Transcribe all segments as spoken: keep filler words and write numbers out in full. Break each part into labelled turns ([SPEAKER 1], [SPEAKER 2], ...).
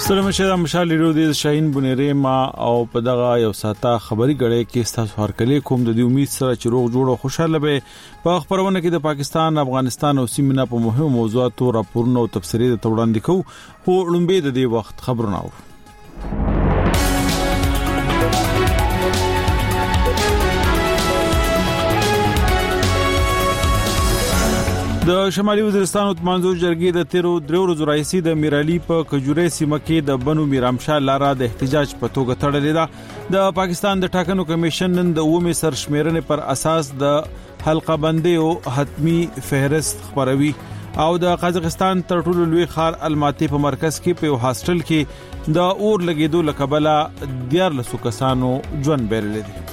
[SPEAKER 1] سلام شه مشال لیرو د شاهین بنيري ما او په دغه یو ساته خبري غړې کې ستاسو هرکلی کوم د دې امید سره چې روغ جوړ او خوشاله به په خبرونه کې د پاکستان افغانستان او سیمه په مهمو موضوعاتو راپورونه او تفسیري د توړاندې کوو خو لومبه د دې وخت خبرونه اورو. د شمالي وزیرستان او منځو جرګې د تیرو درو ورځو راهیسې د میرالي په کجوري سیمه کې د بنو میرامشاه لاره د احتجاج په توګه تړلې ده. د پاکستان د ټاکنو کمیشن نن د اومه سرشمیرنې پر اساس د حلقه بندي او حتمی فهرست خبروي او د قزاقستان تر ټولو لوی ښار الماتي په مرکز کې په یو هاستل کې د اور لګیدو لکبله دیار لسو کسانو ژوند بیرلې دي.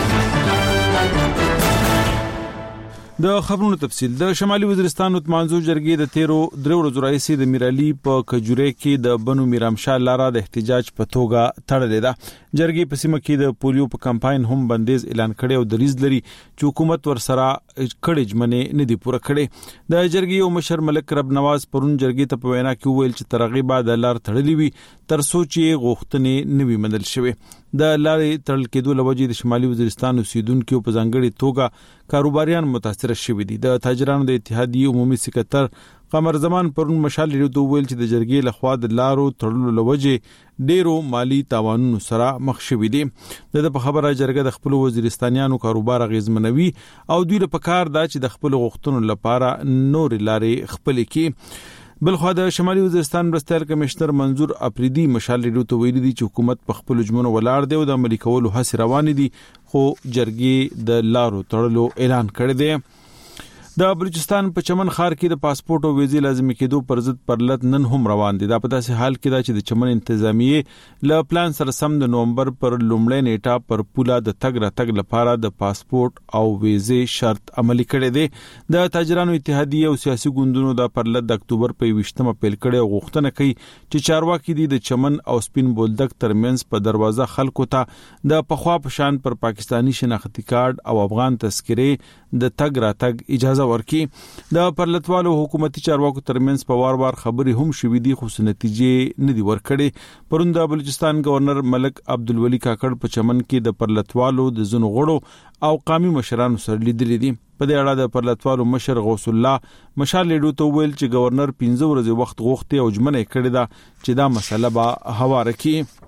[SPEAKER 1] د خبرونو تفصیل د شمالي وزیرستان او منځو جرګې د تیرو درو ورځو راهیسې د میرالي په کجوري کې د بنو میرامشاه لاره د احتجاج په توګه تړلې ده. جرګې په سیمه کې د پولیو په کمپاین هم بندیز اعلان کړي او د ریز لري چې حکومت ورسره کړي جمنه نه دی پوره کړي. د جرګې او مشر ملک رب نواز پرون جرګې ته په وینا کې ویل چې ترغیب بعد لار تړلې وي تر سوچي غوښتنې نوي مدل شوي. د لارې تړل کېدو لوجې د شمالي وزیرستان اوسیدونکو په ځانګړي توګه کاروباریان متاثر شوي دي. د تاجرانو د اتحادیې عمومي سکرټر قمر زمان پرون مشال لري دوه ویل چې د جرګې لخوا د لارو تړلو لوجې ډیرو مالی تاوانونو سره مخ شوي دي. د په خبره جرګه د خپل وزیرستانیانو کاروبار غیزمنوي او دوی له پکار دا چې د خپل غوښتنو لپاره نور لارې خپل کې. بلخو د شمالي وزیرستان مرستیال کمشنر منظور اپریدي مشال لري ته ویلي دي چې حکومت په خپل جمنو ولاړ دی او د عملي کولو هڅې روان دي خو جرګې د لارو تړلو اعلان کړی دی. د بلوچستان په چمن ښار کې د پاسپورت او ویزې لازمي کېدو پر ضد پرلط نن هم روان دي. دا په داسې حال کې دا چې د چمن انتظامیه له پلان سره سم د نومبر پر لومړۍ نیټه پر پوله د تګ را تګ لپاره د پاسپورت او ویزې شرط عملي کړي دي. د تاجرانو اتحادیه او سیاسي ګوندونو د پرلط د اکتوبر په ویشتمه پیل کړي او غوښتنه کوي چې چارواکي دي د چمن او سپین بولدک ترمنځ په دروازه خلکو ته د پخوا په شان پر پاکستانی شناختی کارت او افغان تذکره د تګ را تګ اجازه ورکی. د پرلطوالو حکومتي چارواکو ترمنځ په وار وار خبري هم شوې دي خو نتیجې نه دي ورکړي. پرون د بلوچستان گورنر ملک عبدالولی کاکړ په چمن کې د پرلطوالو د زنو غړو او قومي مشرانو سره لیدلي دي. په دې اړه د پرلطوالو مشر غوث الله مشال لیدو ته ویل چې گورنر پنځه ورځې وخت غوښتي او جمنه کړی دا چې دا مسله به هواره کړي.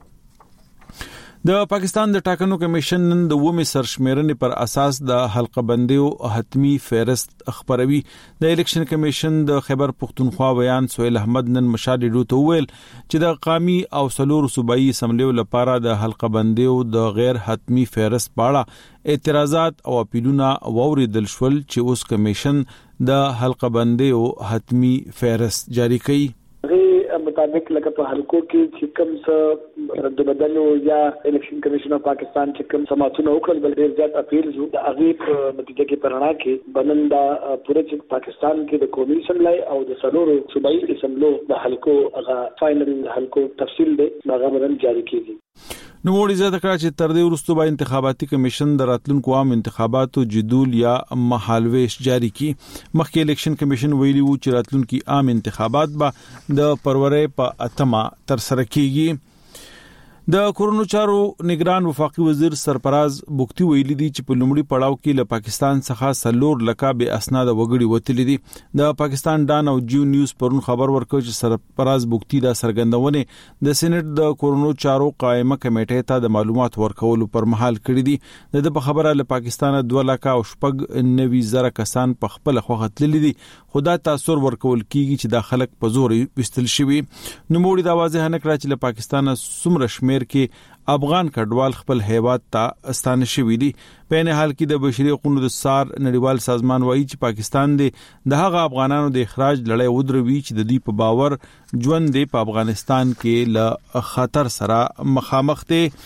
[SPEAKER 1] د پاکستان د ټاکنو کمیشن نن د اومه سرشمیرنې پر اساس د حلقه بندي او حتمی فهرست خبروي. د الیکشن کمیشن د خیبر پختونخوا بیان سہیل احمد نن مشال لیدو ته ویل چې د قومي او سلور صوبایي اسمبلیو لپاره د حلقه بندي او د غیر حتمی فهرست پاړه اعتراضات او اپیلونه ووریدل شول چې اوس کمیشن د حلقه بندي او حتمی فهرست جاری کړي.
[SPEAKER 2] مطابق لکه په حلقو کې چې کوم څه رد بدل یا الیکشن کمیشن اف پاکستان چې کوم سماعتونه وکړل بل ډیر زیات اپیل شو د هغه په نتیجه کې پرانا کې بنندا پوره چې پاکستان کې د قومي اسمبلی او د سلورو صوبایي اسمبلو د حلقو هغه فائنل حلقو تفصیل دی هغه باندې جاری کیږي.
[SPEAKER 1] نو وړي زیاته کړه چې تر دې وروسته به انتخاباتي کمیشن د راتلونکو عام انتخاباتو جدول یا مهالويش جاری کی. مخکې الیکشن کمیشن ویلي وو چې راتلونکي عام انتخابات به د پرورې په اتمه تر سره کیږي. د کورونو چارو نگران وفاقي وزیر سرفراز بوختي ویلي دي چې په لومړي پړاو کې له پاکستان څخه سلور لکه به اسناد وګړي وتلي دي. د پاکستان ډان او جیو نیوز پرون خبر ورکړ چې سرفراز بوختي دا سرګندونه د سېنات د کورونو چارو قائمه کمیټې ته د معلومات ورکولو پر مهال کړی دي. د خبره له پاکستان دوه لکه او شپږ نوي زره کسان په خپل خوغه تللي دي. خدا تاثر ورکول کیږي چې د خلک په زور وستل شوی. نو موږ د واضح نه کړ چې له پاکستان سمره شمیر کې افغان کډوال خپل هیواد ته استانه شوی دي. په نه حال کې د بشري حقوقو د سار نړیوال سازمان وایي چې پاکستان د هغه افغانانو د اخراج لړۍ ودروي چې د دې په باور ژوند دی په افغانستان کې له خطر سره مخامخ دي.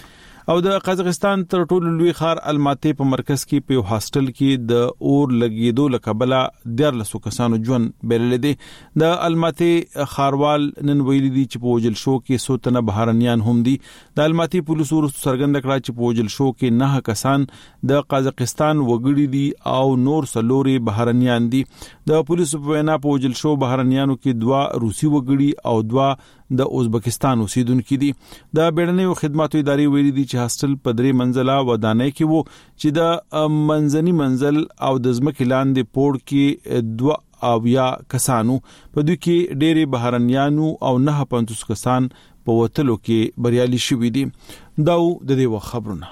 [SPEAKER 1] او د قزاقستان تر ټولو لوی ښار الماتې په مرکز کې په هاستل کې د اور لګیدو لکبله ډیر لسو کسانو ژوند بلل دي. د الماتې ښاروال نن ویلي دي چې په وجل شو کې سوتنه بهرنیان هم دي. د الماتې پولیسو ورسره څرګنده کړه چې په وجل شو کې نه کسان د قزاقستان وګړي دي او نور سلوري بهرنیان دي. د پولیسو په وینا په وجل شو بهرنیانو کې دوا روسي وګړي او دوا د ازبکستان اوسیدونکو دي. د بیړنیو خدماتو ادارې ویلي دي چې هاستل په درې منزله ودانۍ کې وو چې د منځني منزل او د ځمکې لاندې پوړ کې دوا او یا کسانو په دوی کې ډېری بهرنیانو او نه پنځوس کسان په وتلو کې بریالي شوي دي. دا د دې خبرونه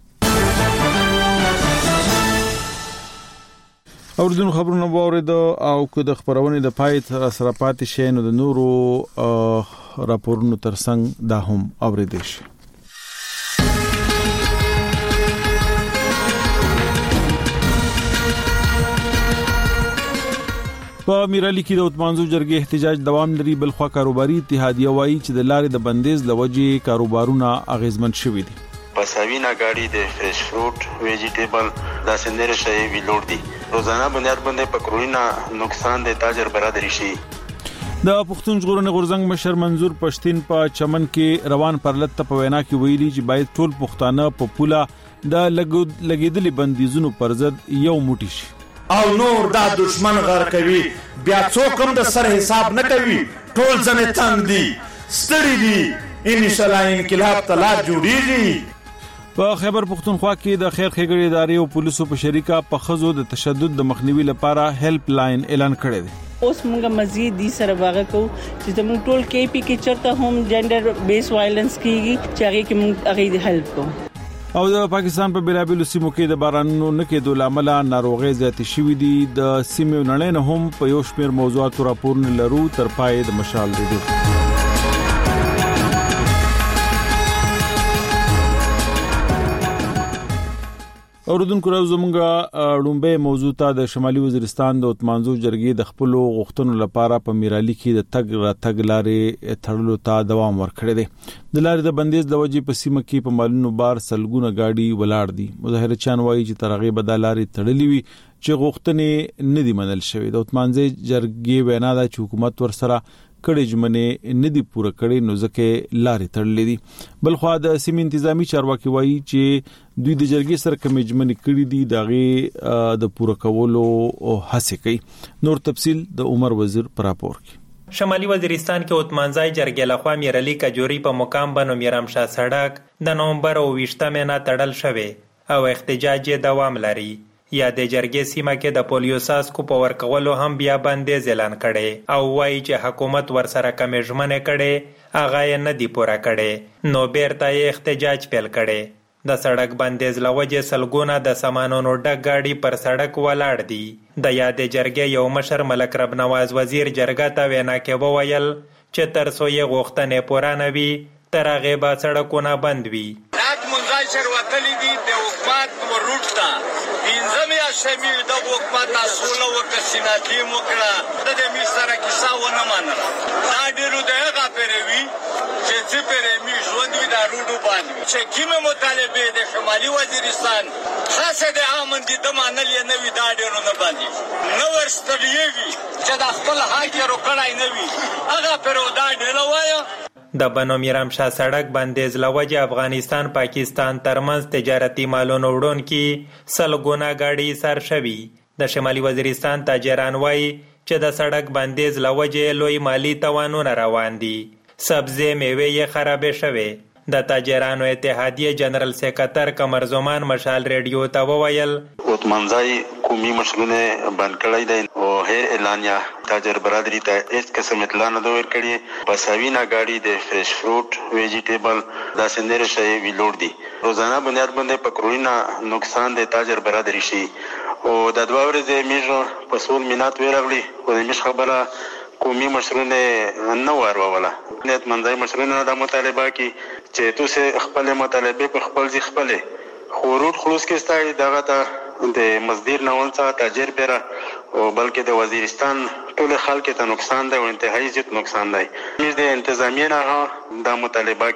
[SPEAKER 1] اوردون خبرونه وورید او که د خبرونه د پای تر سره پاتې شي نو د نورو راپورونو ترڅنګ دا هم اوریدل شي. په میرالی کې د اتمانزو جرګې احتجاج دوام لري. بلخوا کاروباري اتحادیه وایي چې د لارې د بندیز لوجې کاروبارونه اغیزمن شوي دي.
[SPEAKER 3] پساوینا گاڑی د فریش فروټ ویجیټیبل دا سندره شي ویلوړ دي. روزانه بنیاد باندې پکروینا نقصان د تاجر برادری شي.
[SPEAKER 1] د پښتون ژغورنې غورځنګ مشر منظور پښتين په چمن کې روان پرلط په وینا کې ویلي چې باید ټول پښتانه په پوله د لګیدلې بندیزونو پر ضد یو موټی شي
[SPEAKER 4] او نور دا دشمن غر کوي بیا څوک هم د سر حساب نه کوي. ټول ځنه تنگ دي ستړي دي ان شاء الله انقلاب تلات جوړیږي.
[SPEAKER 1] په خیبر پختونخوا کې د خیر ښېګړې ادارې او پولیسو په شریکه په خزو د تشدد د مخنیوي لپاره هیلپ لاین اعلان کړی دی.
[SPEAKER 5] اوس موږ مزید دي سره واغ کو چې موږ ټول کې پی کې چرته هم جنډر بیس وایلنس کیږي چې هغه کې موږ هغه هیلپ کوو.
[SPEAKER 1] او د پاکستان په بلابل سیمو کې د بارانونو نه کېدو لامل ناروغي زیاتې شوې دي. د سیمو نړۍ نه هم په یو شمېر موضوعاتو راپورونه لرو. تر پای د مشال ریډیو اوردونکو راو زمونږه لومبه موضوع ته د شمالي وزیرستان د اتمانزو جرګې د خپل غوښتنو لپاره په میرالی کې د تګ را تګ لارې تړلو ته دوام ورکړی دی. د لارې د بندیز د وجې په سیمه کې په مالونو بار سلګونه گاډي ولاړ دي. مظاهره چان وایي چې ترغه بدل لارې تړلې وي چې غوښتنې نه دي منل شوې. د اتمانزو جرګې وینا ده چې حکومت ورسره کړي جمنه نه دي پوره کړي نو ځکه لارې تړلې دي. بلخوا د سیمې انتظامی چارواکي وایي چې دوی د جرګې سره کوم جمنه کړي دي دغه د پوره کولو هڅه کوي. نور تفصيل د عمر وزیر پر راپور کې.
[SPEAKER 6] شمالي وزیرستان کې اتمانزای جرګې لخوا میرالی کجوري په مقام بنو میرامشاه سړک د نومبر او ویشتمه نه تړل شوی او احتجاج دوام لري. یا د جرګې سیمه کې د پولیو ساسکو په ورکولو هم بیا بندیز اعلان کړي او وایي چې حکومت ورسره کمې ژمنې کړي هغه یې نه دي پوره کړي نو بیرته یې احتجاج پیل کړي. د سړک بندیز لوجې سلګونه د سامانونو ډک گاډي پر سړک ولاړ دي. د یادې جرګې یو مشر ملک رب نواز وزیر جرګه ته وینا کې وویل چې تر څو یې غوښتنې پوره نه وي تر هغې به سړکونه بند وي.
[SPEAKER 7] شر وتلی دي د حکومت ورټ تا پنځم یا شمیر د حکومت اصول او کسیناتی موکړه د دې می سره کیسه ونه منل. دا ډیرو دغه پروي چې چې پرې می ژوند وی دا روډو باندې چې کیمه مطالبه د شمالي وزیرستان خاصه د عامن دي د مانل یې نوې دا ډیرو نه باندې نو ورستړیږي چې د خپل حق یې روکړای نه وي هغه پرو دا ډیرو وایو.
[SPEAKER 6] د بنو میرامشاه سړک بندیز لوجې افغانستان پاکستان ترمنځ تجارتي مالونو وړونکي سلګونه گاډي سر شوي. د شمالي وزیرستان تاجران وایي چې د سړک بندیز لوجې لوی مالی توانونه روان دي. سبزی میوه یې خرابې شوي. د تاجرانو اتحادیه جنرال سیکرټر قمر زمان مشال ریډیو ته وویل
[SPEAKER 3] اتمانزای قومي مشغونه بند کړی دی او هر اعلانیا تاجر برادری ته هیڅ قسم اطلاع نه دوی کړی. پساوینا گاډي د فریش فروټ ویجیټیبل دا سندره شي ویلوړ دي. روزانه بنیاد باندې پکروینا نقصان د تاجر برادری شي او د دوه ورځې میژو په سول مینات ویرغلی او د مش خبره قومي مشرونه نه وروله. نیت منځای مشرونه د مطالبه کې چې تاسو خپل مطالبه په خپل ځخ خپل خورود خلوص کې ستای دغه ته د مزدور نه ونڅه تاجر پیرا او بلکې د وزیرستان ټول خلک ته نقصان دی او انتهایی زیات نقصان دی. موږ د انتظامیه نه د مطالبه کې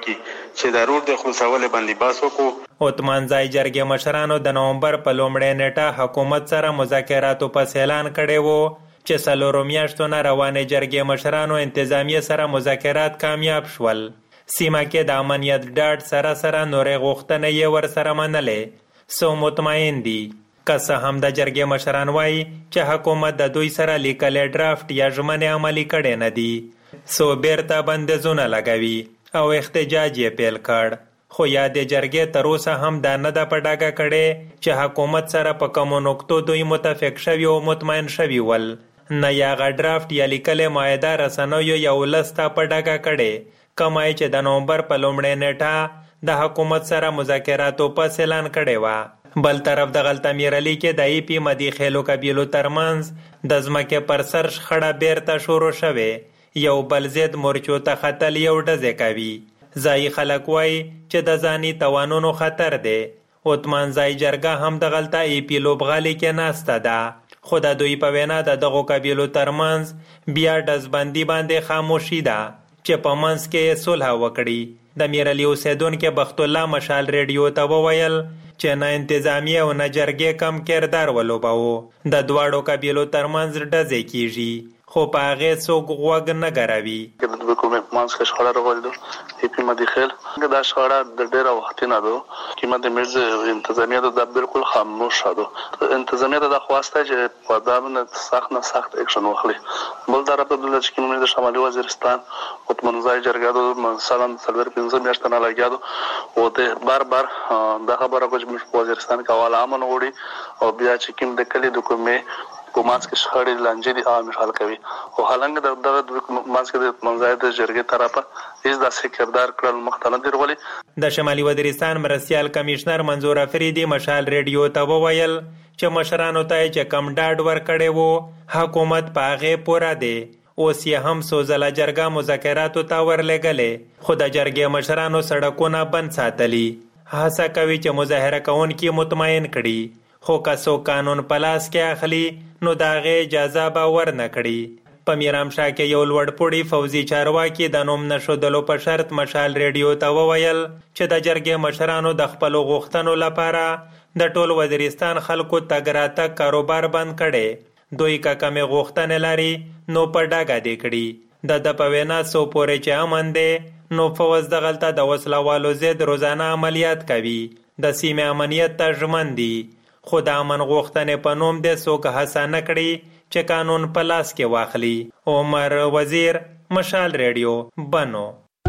[SPEAKER 3] چې د روډ د خلاصولو باندې باس وکړو.
[SPEAKER 6] عثمان زای جرګې مشرانو د نومبر په لومړۍ نیټه حکومت سره مذاکراتو پس اعلان کړی و چې څلورو میاشتو نه روانې جرګې مشرانو انتظامیه سره مذاکرات کامیاب شول. سیمه کې د امنیت ډاډ سره سره نورې غوښتنې یې ورسره منلې. سو مطمئن دي. که څه هم د جرګې مشران وایي چې حکومت د دوی سره لیکلی ډرافټ یا ژمنې عملي کړی نه دي. سو بیرته بندیزونه لګوي او احتجاج یې پیل کړ. خو یادې جرګې تر اوسه هم دا نه ده په ډاګه کړې چې حکومت سره په کومو نقطو دوی متفق شوي او مطمئن شوي ول. نه یې هغه ډرافټ یا لیکلې معاهده رسنیو یا ولس ته په ډاګه کړې کومه چې د نومبر په لومړۍ نیټه د حکومت سره مذاکراتو پس اعلان کړی وه. بل طرف د غلطه میرعلي کې د ای پي مدي خیلو قبیلو ترمنځ د ځمکې پر سر شخړه بیرته شروع شوې. یو بل ضد مورچو ته خطل یو ډزې کوي. ځایي خلک وایي چې د ځاني توانونو خطر دی. عثمان زای جرګه هم د غلطه ای پي لوبغالي کې ناسته ده. خو د دوی په وینا د دغو قبیلو ترمنځ بیا ډزبندي باندې خاموشي ده چې په منځ کې صلح وکړي. د میرعلي اوسیدونکي بخت الله مشال ریډیو ته وویل چې نه انتظامیه او نه جرګې کم کردار ولوباوه. د دواړو قبیلو ترمنځ ډزې کیږي خو په هغې څوک غوږ نه ګروي.
[SPEAKER 8] د دوی کومې منځ کې شخړه راغلې ده ای پي مدي خیل دا شخړه د ډېره وختي نه ده چې مدي میرز انتظامیه ده بالکل خاموشه ده. انتظامیه ده خواسته چې په دا باندې سخت نه سخت اکشن واخلي. بل طرف ته د چې کومې د شمالي وزیرستان عثمان زای جرګه ده مثلا څلور پنځه میاشتې نه لګیا ده او ته بار بار دا خبره کوي چې وزیرستان کې حواله امن وړي او بیا چې کوم د کلی د کومې په مانس کې شخړې لانجې دي عام حل کوي او حالانکه د دغه مانس کې د منځای د جرګې طرفه هیڅ داسې کردار کړل مختلف درولي.
[SPEAKER 6] د شمالي وزیرستان مرستیال کمشنر منظور افریدي مشال ریډیو ته وویل چې مشرانو ته چې کم ډاډ ورکړی وو حکومت په هغې پوره دی. اوس یې هم څو ځله جرګه مذاکراتو ته ورلېږلې خو د جرګې مشرانو سړکونه بند ساتلي. هڅه کوي چې مظاهره کوونکي مطمئن کړي خو که څوک قانون په لاس کې اخلي نو د هغې اجازه به ورنه کړي. په میرامشاه کې یو لوړپوړي فوزي چارواکي د نوم نښودلو په شرط مشال ریډیو ته وویل چې د جرګې مشرانو د خپلو غوښتنو لپاره د ټول وزیرستان خلکو تګ راتګ کاروبار بند کړی. دوی که کمې غوښتنې لري نو په ډاګه دې کړي. د ده په وینا څو پورې چې امن دی نو فوز دغلته د وسله والو ضد روزانه عملیات کوي. د سیمې امنیت ته ژمن دي خو د امن غوښتنې په نوم دې څوک هڅه نه کړي چې قانون په لاس کې واخلي. عمر وزیر مشال ریډیو بنو.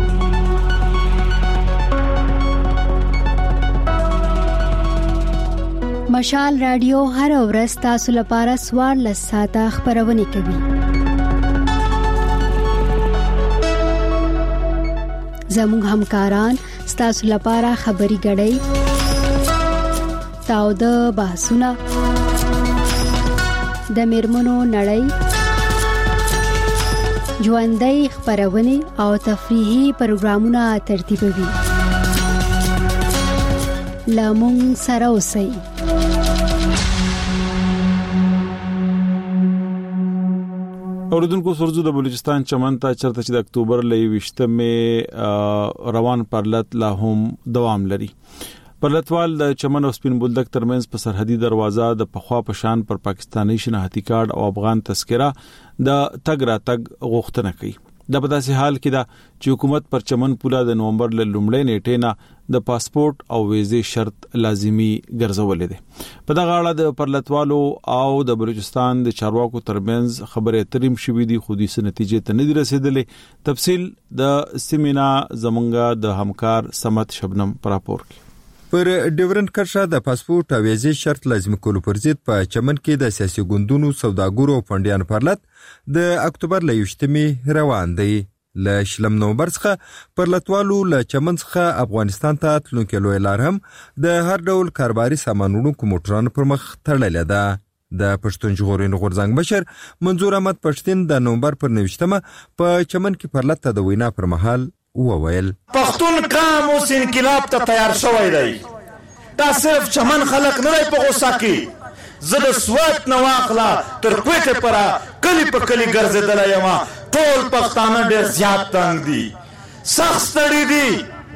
[SPEAKER 9] مشال رادیو هر ورځ تاسو لپاره څوارلس ساعته خبرونه کوي. زموږ همکاران ستاسو لپاره خبري غړي تاوده بحثونه د میرمنو نړۍ ژوندۍ خبرونه او تفریحي پروګرامونه ترتیبوي. لامون سره اوسئ.
[SPEAKER 1] اوردونکو سرزو د بلوچستان چمن ته چرته چې د اکتوبر لې وشتمه روان پرلط لا هم دوام لري. پرلطوال د چمن او سپین بولدک ترمنځ په سرحدي دروازه د پخوا پشان پر پاکستاني شناختی کارت او افغان تذکره د تګ را تګ غوښتنه کوي. د په داسې حال کې دا چې حکومت پر چمن پوله د نومبر ل لومړۍ نیټې نه د پاسپورت او ویزې شرط لازمی ګرځولې ده. په دغه اړه د پرلطوالو او د بلوچستان د چارواکو ترمنځ خبرې اترې شوې دي خو د نتیجې ته نه رسیدلې. تفصیل د سیمینا زمونږه د همکار سمت شبنم پر راپور کې.
[SPEAKER 10] پر ډیورنډ کرښه د پاسپورت او ویزې شرط لازم کولو پر ضد په چمن کې د سیاسي ګوندونو سوداګرو او فنډیان پرلط د اکتوبر ل یوشتمې روان دی. ل شلم نومبر څخه پرلطوالو ل چمن څخه افغانستان ته تلونکي لوی لار هم د هر ډول کاروباري سامانونو کومټران پر مخ تړلې ده. د پښتون ژغورنې غورځنګ مشر منظور احمد پښتين د نومبر پر نوشتمه په چمن کې پرلط ته د وینا پر مهال وویل
[SPEAKER 4] پښتون قام اوس انقلاب ته تیار شوی دی. دا صرف چمن خلق نه دی په غوسه کې. زه د سوات نه واخله تر کوټې پره کلی په کلی ګرځېدلی یم. ټول پښتانه ډېر زیات تنګ دي، سخت ستړي دي.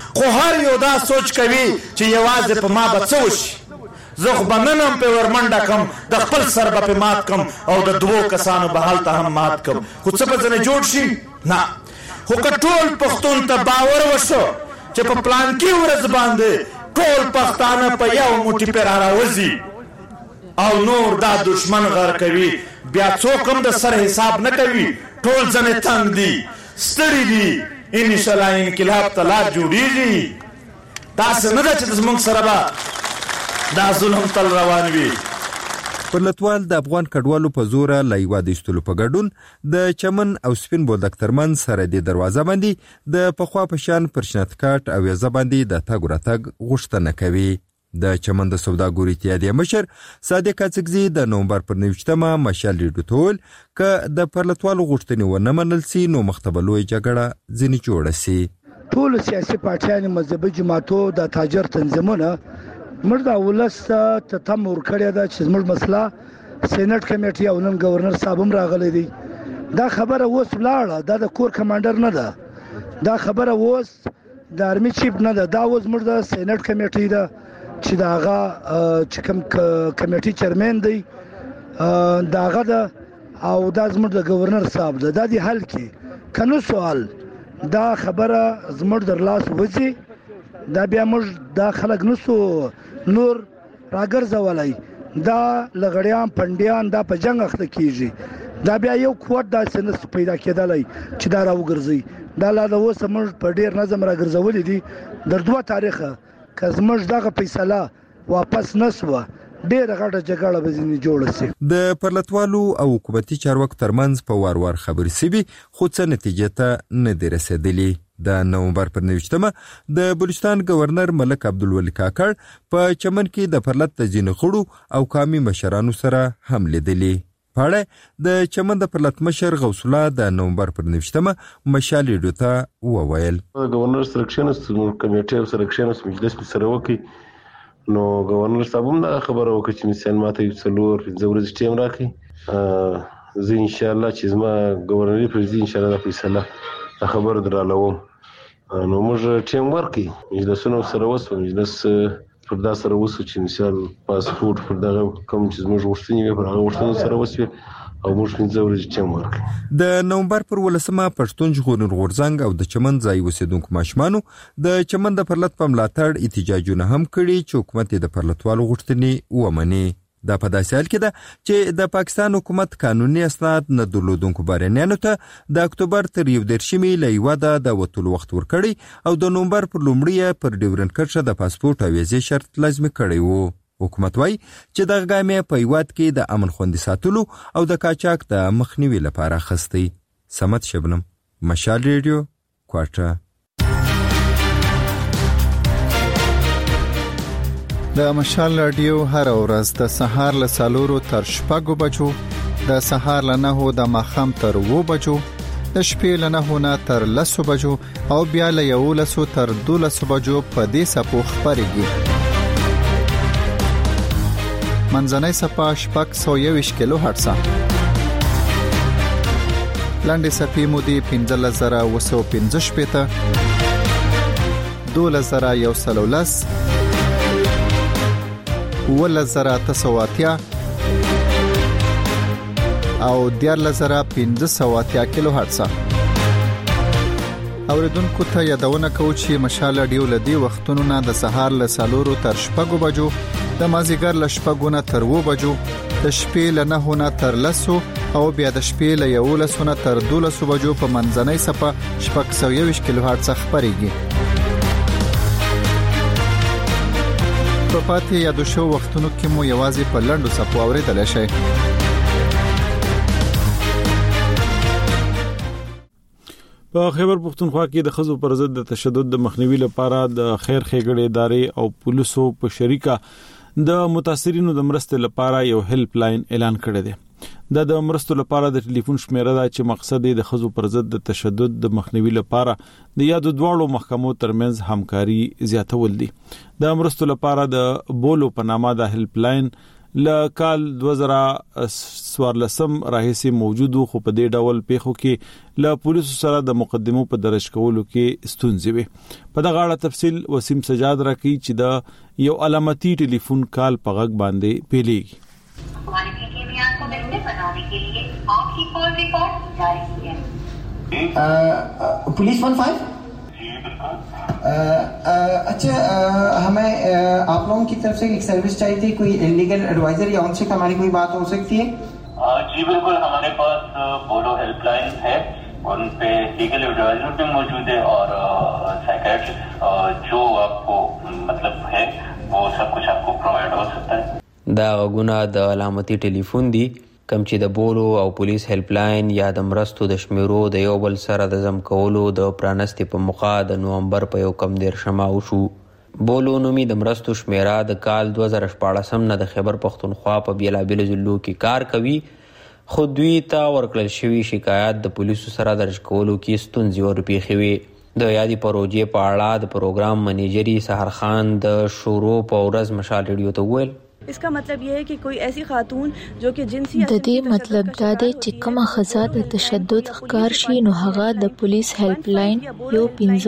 [SPEAKER 4] خو هر یو دا سوچ کوي چې یوازې په ما به څه وشي، زه خو به نن هم پې ورمنډه کم، د خپل سر به پې مات کم او د دوو کسانو به هلته هم مات کم، خو څه به ځنې جوړ شي؟ نه. خو که ټول پښتون ته باور وشو چې په پلانکي ورځ باندې ټول پښتانه په یو موټي پې را راوځي او نور دا دشمن غر کوي، بیا څوک هم د سر حساب نه کوي، ټول ځنې تنګ دي، ستړي دي، انشاءالله انقلاب ته لار جوړېږي. داسې نه ده چې زموږ سره به دا ظلم تل روان وي.
[SPEAKER 10] پرلتوال د افغان کډوالو په زوره له هیواده ایستلو په ګډون د چمن او سپین بولدک ترمنځ سرحدي دروازه باندې د پخوا په شان پر شنتکاټ او یزه باندې د تګ راتګ غوښتنه کوي. د چمن د سوداګرو اتحادیې مشر صادق اڅکزي د نومبر پر نوشتمه مشال ریډو ته وویل که د پرلتوالو غوښتنې ونه منل سي نو مخته به لویه جګړه ځینې جوړه سي.
[SPEAKER 11] ټولو سیاسي پارټیانو، مذهبي جماعتو، د تاجر تنظیمونه موږ د ولس ته تم ورکړې ده چې زموږ مسله سینټ کمیټي او نن گورنر صاحب هم راغلی دی. دا خبره اوس ولاړه، دا د کور کمانډر نه ده، دا خبره اوس د آرمي چیف نه ده، دا اوس زموږ د سینټ کمیټي ده چې د هغه چې کوم کمیټي چیرمن دی د هغه ده او دا زموږ د گورنر صاحب ده. دا دی حل کې که نو سوال دا خبره زموږ در لاس وځي، دا بیا موږ دا خلک نسو نور راګرځولی، دا لغړیان پنډیان دا په جنګ اخته کیږي، دا بیا یو قوت داسې نه پیدا کېدلی چې دا راوګرځي. دا لا د اوسه موږ په ډېر نظم راګرځولي دي. در دوه تاریخه که زموږ دغه فیصله واپس نه سوه ډېره غټه جګړه به ځینې جوړه سي.
[SPEAKER 10] د پرلتوالو او حکومتي چارواکو ترمنځ په وار وار خبرې سوي خو څه نتیجې ته نه دي رسېدلي. د نومبر پر نوشتمه د بلوچستان گورنر ملک عبدالولي کاکړ په چمن کې د پرلت د ځینو خړو او قامي مشرانو سره هم لیدلي. پاړه د چمن د پرلت مشر غوث الله د نومبر پر نوشتمه مشال ریډیو ته وویل
[SPEAKER 12] گورنر سلیکشنز کمیټه او سلیکشنز مجلس سره وکي نو گورنر صاحب هم دا خبره وکړه چې مثال ماته یو څلور پنځه ورځې ټیم راکړي. زه ان شاء الله چې زما گورنري پرېږدي ان شاء الله فیصله خبر درالوم. نو موږ ټیم ورکړي مجلسونه سره وسو، مجلس پر دا سره وسو چې مثال پاسپورت پر دغه کوم چې موږ غوښتنې وي پر هغه غوښتنو سره وسو او موږ پنځه ورځې ټیم ورکړي.
[SPEAKER 10] د نومبر پر ولسمه پښتون ژغورنې غورځنګ او د چمن ځای اوسېدونکو ماشومانو د چمن د پرلت په ملاتړ احتجاجونه هم کړي چې حکومت د پرلتوالو غوښتنې ومني. دا په داسې حال کې ده چې د پاکستان حکومت قانوني اسناد نه درلودونکو بهرنیانو ته د اکتوبر تر یو دېرشمې له هیواده د وتلو وخت ورکړی او د نومبر پر لومړي پر ډیورنډ کرښه د پاسپورت او ویزې شرط لازمي کړی و. حکومت وایي چې دغه ګام یې په هیواد کې د امن خوندي ساتلو او د قاچاق د مخنیوي لپاره اخیستی. صمد شبنم، مشال ریډیو، کوټه.
[SPEAKER 13] د مشال رادیو هر ورځ د سهار له څلورو تر شپږو بجو، د سهار له نهو د ماښام تر اوو بجو، د شپې له نهو نه تر لسو بجو او بیا له یولسو تر دولسو بجو په دې څپو خپرېږي. منځنۍ څپه شپږ سوه یوویشت کیلو هرټزه، لنډې څپې مودې پنځلس زره اوه سوه پنځه شپېته، دولس زره یو سل او لس، اوولس زره اته سوه اتیا او دیارلس زره پنځه سوه اتیا کیلو هرټزه. اوریدونکو ته یادونه کوو چې مشال رادیو له دې وختونو نه د سهار له څلورو تر شپږو بجو، د مازدیګر له شپږو نه تر اوو بجو، د شپې له نهو نه تر لسو او بیا د شپې له یولسو نه تر دولسو بجو په منځنۍ څپه شپږ سوه یوویشت کیلو هرټزه خپرېږي. په پاتې یادو شو وختونو کې مو یوازې په لنډو څپو اورېدلی شئ.
[SPEAKER 1] په خیبر پښتونخوا کې د ښځو پر ضد د تشدد د مخنیوي لپاره د خیر ښېګڼې ادارې او پولیسو په شریکه د متاثرینو د مرستې لپاره یو هیلپ لاین اعلان کړی دی. دا د مرستو لپاره د ټلیفون شمیره ده چې مقصد یې د ښځو پر ضد د تشدد د مخنیوي لپاره د یادو دواړو محکمو ترمنځ همکاري زیاتول دي. د مرستو لپاره د بولو په نامه د هیلپ لاین ل کال دوه زره څوارلسم راهیسې موجود خو په دې ډول پیښو کې ل پولیسو سره د مقدمو په درج کولو کې ستونزې وي. په دغه اړه تفصیل وسیم سجاد راکړي چې د یو علامتي ټلیفون کال په غږ باندې پیلېږي.
[SPEAKER 14] Police one five अच्छा हमें आप लोगों की तरफ से एक सर्विस चाहिए थी, कोई लीगल एडवाइजर या उनसे हमारी कोई बात हो सकती है?
[SPEAKER 15] जी बिल्कुल, हमारे पास बोलो हेल्पलाइन है, उन पे लीगल एडवाइजर भी मौजूद है और साइकियाट्रिस्ट जो आपको मतलब है वो सब कुछ आपको प्रोवाइड हो सकता है.
[SPEAKER 16] دا غونا د علامتي ټلیفون دی کم چې د بولو او پولیس هیلپ لاین یا د مرستو د شمیرو د یو بل سره د زم کولو د پرانستې په موخه د نومبر په یو کم دیر شمه وشو. بولو نومي د مرستو شمیره د کال دوه زره شپاړسم نه د خیبر پښتونخوا په بیلابیلو ضلعو کې کار کوي، خو دوی ته ورکړل شوي شکایات د پولیسو سره درج کولو کې ستونزې ورپېښې وې. د یادې پروژې په اړه د پروګرام منیجري سحر خان د شروع په ورځ مشال ریډیو ته وویل
[SPEAKER 17] इसका मतलब यह है कि कोई ऐसी खातून जो कि जिनसी
[SPEAKER 18] د دې مطلب دا دی چې کومه ښځه د تشدد ښکار شي نو هغه د پولیس هیلپ لاین یو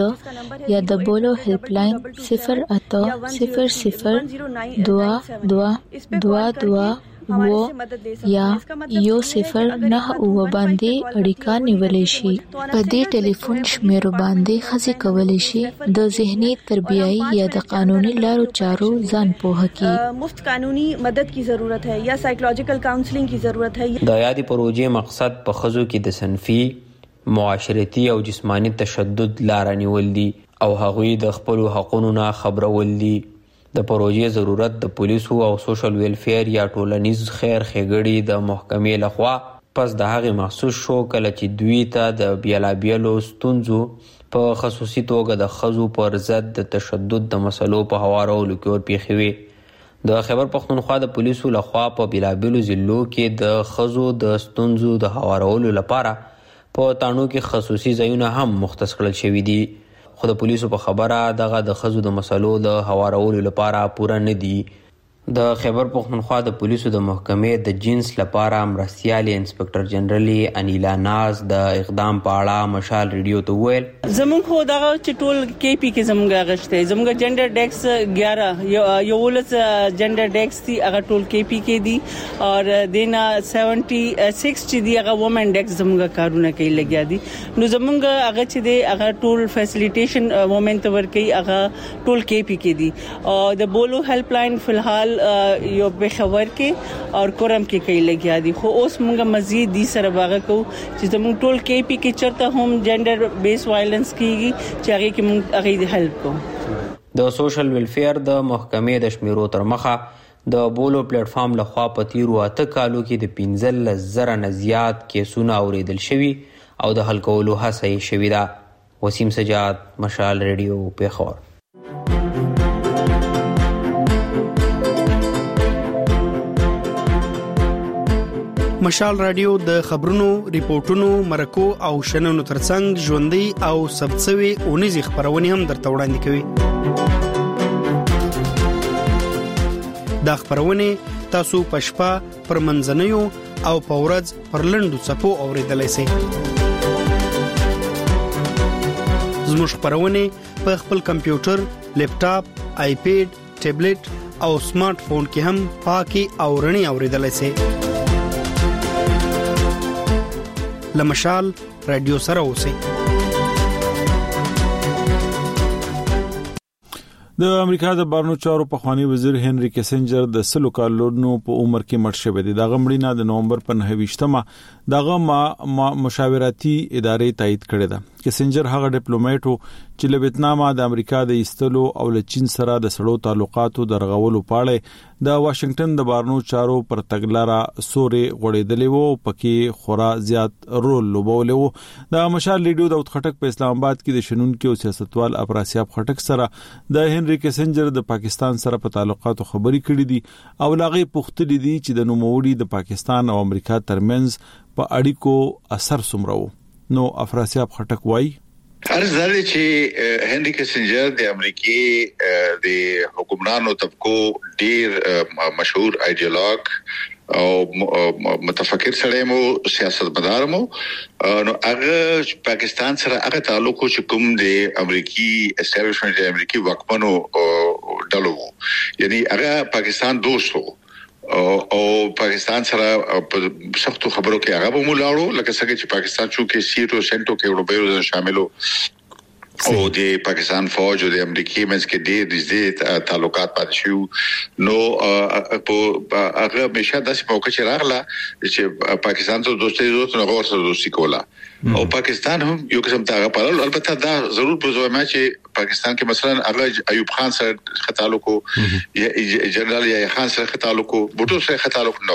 [SPEAKER 18] پنځه یا د بولو هیلپ لاین صفر اته صفر صفر دوه دوه دوه دوه و یا یو صفر نه او باندې اړیکه نیولای شي. په دې ټلیفون شمیرو باندې ښځې کولی شي د ذهني تربیایی یا د قانوني لارو چارو ځان پوهه کړي.
[SPEAKER 17] مفت قانوني مدد کی ضرورت ہے یا سائیکولوژیکل کاونسلنگ کی ضرورت ہے.
[SPEAKER 16] د یادې پروژې مقصد په ښځو کې د صنفي، معاشرتي او جسمانی تشدد لار نیول دي او هغوی د خپل حقوقو نه خبرول دي. د پروژې ضرورت د پولیسو او سوشل ویلفیر یا ټولنیز خیر ښېګړې د محکمې لخوا پس د هغې محسوس شو کله چې دوی ته د بیلابیلو ستونزو په خصوصي توګه د ښځو پر ضد د تشدد د مسلو په هوارولو کې ورپېښې وې. د خیبر پښتونخوا د پولیسو لخوا په بیلابیلو ضلعو کې د ښځو د ستونزو د هوارولو لپاره په تاڼو کې خصوصي ځایونه هم مختص کړل شوي دي، خو د پولیسو په خبره دغه د ښځو د مسلو د هوارولو لپاره پوره نه دي. د خیبر پښتونخوا د پولیسو د محکمې د جنس لپاره مرستیالي انسپکټر جنرالي انیلا ناز د اقدام په اړه مشال ریډیو ته وویل
[SPEAKER 5] زموږ خو دغه چې ټول کې پی کې زموږ غشته زموږ جنډر ډیکس اګیارہ یو ولس جنډر ډیکس دی هغه ټول کې پی کې دي او دینا سیونټي سکس چې دی هغه وومن ډیکس زموږ کارونه کوي لګیا دي. نو زموږ هغه چې دی هغه ټول فیسیلیټیشن وومن ته ور کوي هغه ټول کې پی کې دي او د بولو هیلپ لاین فلحال یو بخور کې او کورم کې کوي لګیا دي. خو اوس موږ مزید دي سره باغ کو چې زموږ ټول کې پی کې چرته هم جنډر بیس وایلنس کیږي چې هغه کې موږ هغه هیلپ کوو.
[SPEAKER 16] د سوشل ویلفیر د محکمې د شمیرو تر مخه د بولو پلیټ فارم لخوا په تیرو اته کالو کې د پنځلس زره نه زیات کیسونه اوریدل شوي او د حل کولو هڅه یې شوې ده. وسیم سجاد، مشال ریډیو، پیښور.
[SPEAKER 19] مشال رادیو د خبرونو، ریپورتونو، مرکو او شننو ترڅنګ ژوندۍ او ثبتسوي اونیزې خبرونه هم درته وړاندې کوي. دا خبرونه تاسو په شپه پر منځنیو او په ورځ پر لنډو څپو اوریدلای شئ. زموږ خبرونه په خپل کمپیوټر، لیپټاپ، آیپیډ، ټابلیټ او سمارټ فون کې هم پاکي او رڼي اوریدلای شئ. لمشال رادیو سره اوسئ.
[SPEAKER 1] د امریکا د بهرنیو چارو پخوانی وزیر هنري کیسنجر د سلو کالونو په عمر کې مړ شوی دی. دغه مړینه د نومبر په نهه ویشتمه دغه ما مشاورتي ادارې تایید کړې ده. کیسنجر هغه ډیپلوماټ چې له ویتنام د امریکا د ایستلو او له چین سره د سړو تعلقاتو درغولو پاړې د واشنگټن د بهرنیو چارو پر تګلارې سوري غوړېدلې وو، پکې خورا زیات رول لوبولې وو. د مشال ریډیو د خټک په اسلام آباد کې د شنونکو او سیاستوال افراسیاب خټک سره د هنري کیسنجر د پاکستان سره په تعلقاتو خبري کړې دي او لاغې پوښتنې دي چې د نوموړي د پاکستان او امریکا ترمنځ په اړیکو اثر څومره وو. نو افراسیاب خټک وایي
[SPEAKER 20] ارزاده چې هنري کسنجر د امریکای د حکمرانو طبقو ډیر مشهور ایډیالوګ او متفکر سره مو سیاستمدار مو نو هغه پاکستان سره هغه تعلق چې کوم د امریکای اسټابلیشمنت د امریکای وکمنو ډلو یعنی هغه پاکستان دوستو او او پاکستان سره په سختو خبرو کې هغه به مولاړو لکه څنګه چې پاکستان شو کې سیټو سنټو کې اوربیرو شاملو او د پاکستان فوج او د امریکای منځ کې ډېر نږدې تعلقات پاتې شو نو په هغه همیشه داسې موقع چې راغله چې پاکستان ته دوستي دوست نه غوړ سره دوستي کوله او پاکستان هم یو قسم ته غواړل البته دا ضرور په ځوامه چې پاکستان کې مثلا هغه ایوب خان سره تعلق کو جنرال یا خان سره تعلق کو بوټو سره تعلق نو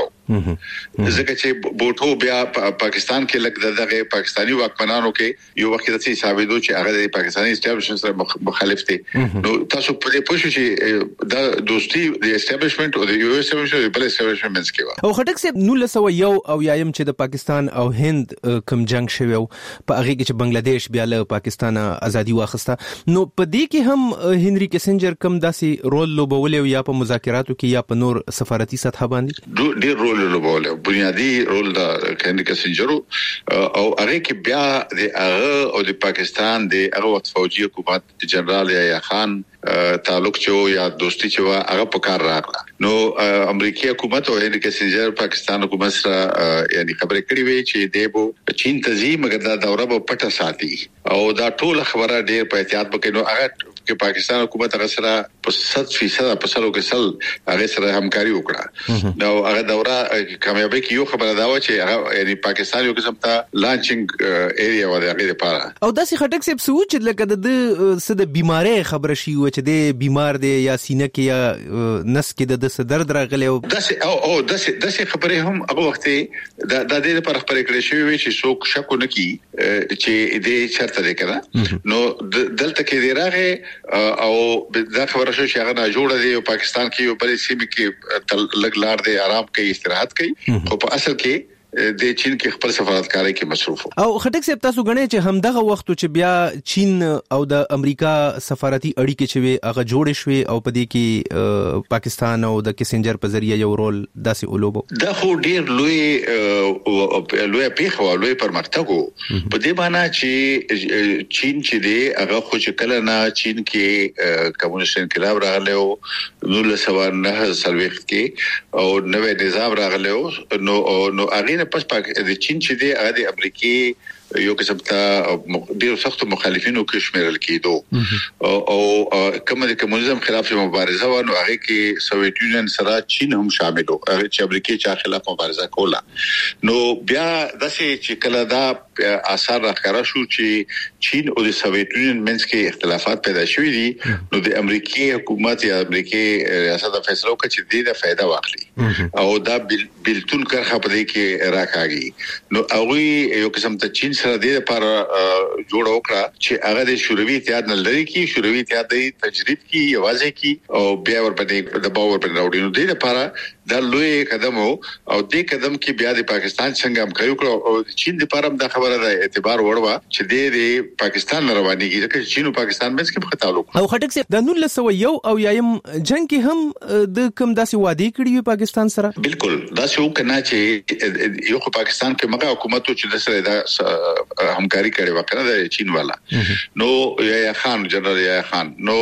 [SPEAKER 20] ځکه چې بوټو بیا پاکستان کې لګ دغه پاکستانی واکمنانو کې یو وخت د ثابتو چې هغه د پاکستانی اسټابلیشمنت سره مخالف دي نو تاسو په دې پوښتنه چې دا دوستي د اسټابلیشمنت او د یو اس اسټابلیشمنت په اسټابلیشمنت منځ کې و
[SPEAKER 21] او خټک صاحب نو لسو یو او یایم چې د پاکستان او هند کم جنگ شوی په هغه کې چې بنگلاديش بیا له پاکستان ازادي واخسته نو په دې کې هم هنري کسنجر کم داسې رول لوبول یا په مذاکراتو کې یا په نور سفارتي سطح باندې
[SPEAKER 20] ډېر رول لوبول بنیادی رول دا هنري کسنجر او هغه کې بیا د هغه او د پاکستان د هغه وخت فوجي حکومت جنرال یا خان تعلق چې یا دوستي چې هغه په کار راغله نو امریکای حکومت او هنري کسنجر پاکستان حکومت سره یعنی خبرې کړې وي چې دیبو چین تزي مګر دا دوره په پټه ساتي او دا ټول خبره ډېر په احتیاط وکړي نو هغه چې پاکستان حکومت هغه سره په صد فیصد په سلو کې سل هغه سره همکاري وکړه نو هغه دوره کامیابی کې یو خبره دا و چې هغه یعنی پاکستان یو قسم ته لانچینګ ایریا و دغه لپاره
[SPEAKER 21] او داسې خټک سپ سوچ لکه د سده بیماری خبره شي و چې د بیمار دی یا سینه کې یا نس کې د درد راغلی او
[SPEAKER 20] داسې او او داسې داسې خبره هم هغه وخت د د دې لپاره خبرې کړې شوې چې څوک شک نه کی چې دې شرط ده کړه نو دلته کې دی راغی او دا خبره شو چې هغه نه جوړه دی او پاکستان کې یو بل سیمه کې لګ لار دی آرام کوي استراحت کوي خو په اصل کې د چین کې خپل سفارتکاري کې مصروف
[SPEAKER 21] او خټک صاحب تاسو غنئ چې همدغه وخت چې بیا چین او د امریکا سفارتي اړیکې چې وي هغه جوړې شوې او په دې کې پاکستان او د کسنجر په ذریعہ یو رول داسې اولوبو
[SPEAKER 20] دا خو ډیر لوی لوی پیښه او لوی پرمختګ په دې معنی چې چین چې دی هغه خو چې کله نه چین کې کمونیست انقلاب راغلی او نو سوا نه سلويخت کې او نوې نظام راغلی نو نو هغه پس پاک د چین چې دی هغه د امریکای یو قسم ته ډیر سخت مخالفینو کې شمیرل کېدو او کوم د کمونیزم خلاف مبارزه و نو هغه کې سوویت یونین سره چین هم شامل و هغه چې امریکای چا خلاف مبارزه کوله نو بیا داسې چې کله دا اثر راخره شو چې چین او د سوویت یونین منځ کې اختلافات پیدا شوي دي نو د امریکای حکومت یا امریکای ریاست فیصله وکړه چې دې د فائدہ واخلي او دا بلتون کرخه په دې کې راکاږي نو هغه یو قسم ته چین سره د لپاره جوړ وکړه چې هغه د شوروي اتحاد نه لري کی شوروي اتحاد د تجرید کی یوازې کی او بیا ورپدې د باور پر راوړي نو د لپاره دا لوی قدم او د قدم کې بیا د پاکستان څنګه هم کوي او چین د لپاره د خبره د اعتبار وړوا چې د پاکستان روانيږي ځکه چین او پاکستان مې څخه تعلق
[SPEAKER 21] او خټک سي د نول لسو یو او یایم جنگ کې هم د کوم داسې وادي کړی وي پاکستان سره
[SPEAKER 20] بالکل داسې وکنا چې یو پاکستان کې مګه حکومت چې د سره دا همکاري کوي وکړه د چین والا نو یا خان جنرال یا خان نو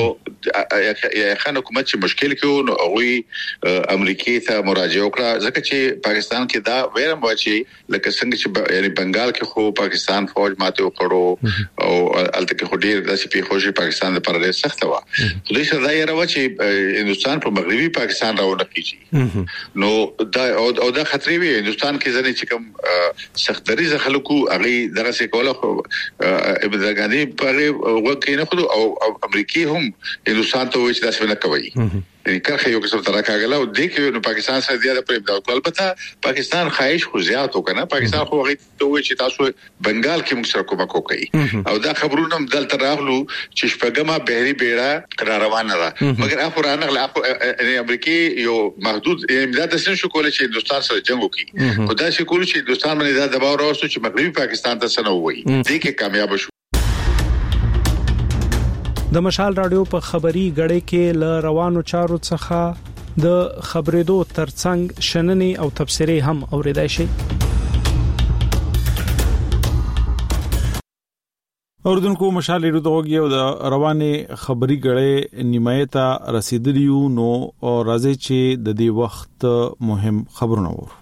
[SPEAKER 20] یا خان حکومت چې مشکل کې نو هغه امریکای ته مراجعه وکړه ځکه چې پاکستان کې دا ویرم و چې لکه څنګه چې یعنی بنگال کې خو پاکستان فوج ماته وکړو او الته کې خو ډیر داسې پیښوږي پاکستان لپاره ډیر سخت و خو دې سره دا یې راو چې هندستان په مغربي پاکستان راونه کیږي نو دا او دا خطرې وي هندستان کې ځنې چې کوم سخت دریزه خلکو هغه دغه څه کوله خو ابن غاندي په وکینه خو او امریکای هم هندستان ته وایي چې دا څه نه کوي کرخه یو قسم تر راکاګله او د کې نو پاکستان سره زیاده پر امداد کول البته پاکستان خواهش خو زیات وکنه پاکستان خو هغه ته وایي چې تاسو بنگال کې موږ سره کومک وکړي او دا خبرونه هم دلته راغلو چې شپږمه بهري بیړه را روانه ده مګر اخو رانغله امریکای یو محدود امداد سره شو کولای چې هندستان سره جنگ وکړي خدای شي کول چې هندستان باندې دا دباو راوستو چې مغربي پاکستان ته سره وایي دې کې کامیاب شو
[SPEAKER 2] د مشال رادیو په خبري غړې کې ل روانو چارو څخه د خبرېدو ترڅنګ شننې او تبصرې هم اوریدای شي.
[SPEAKER 1] اوردونکو مشال ریډو دغه یو د روانه خبري غړې نیمایته رسیدلیو نو راځي چې د دې وخت مهم خبرونه وو.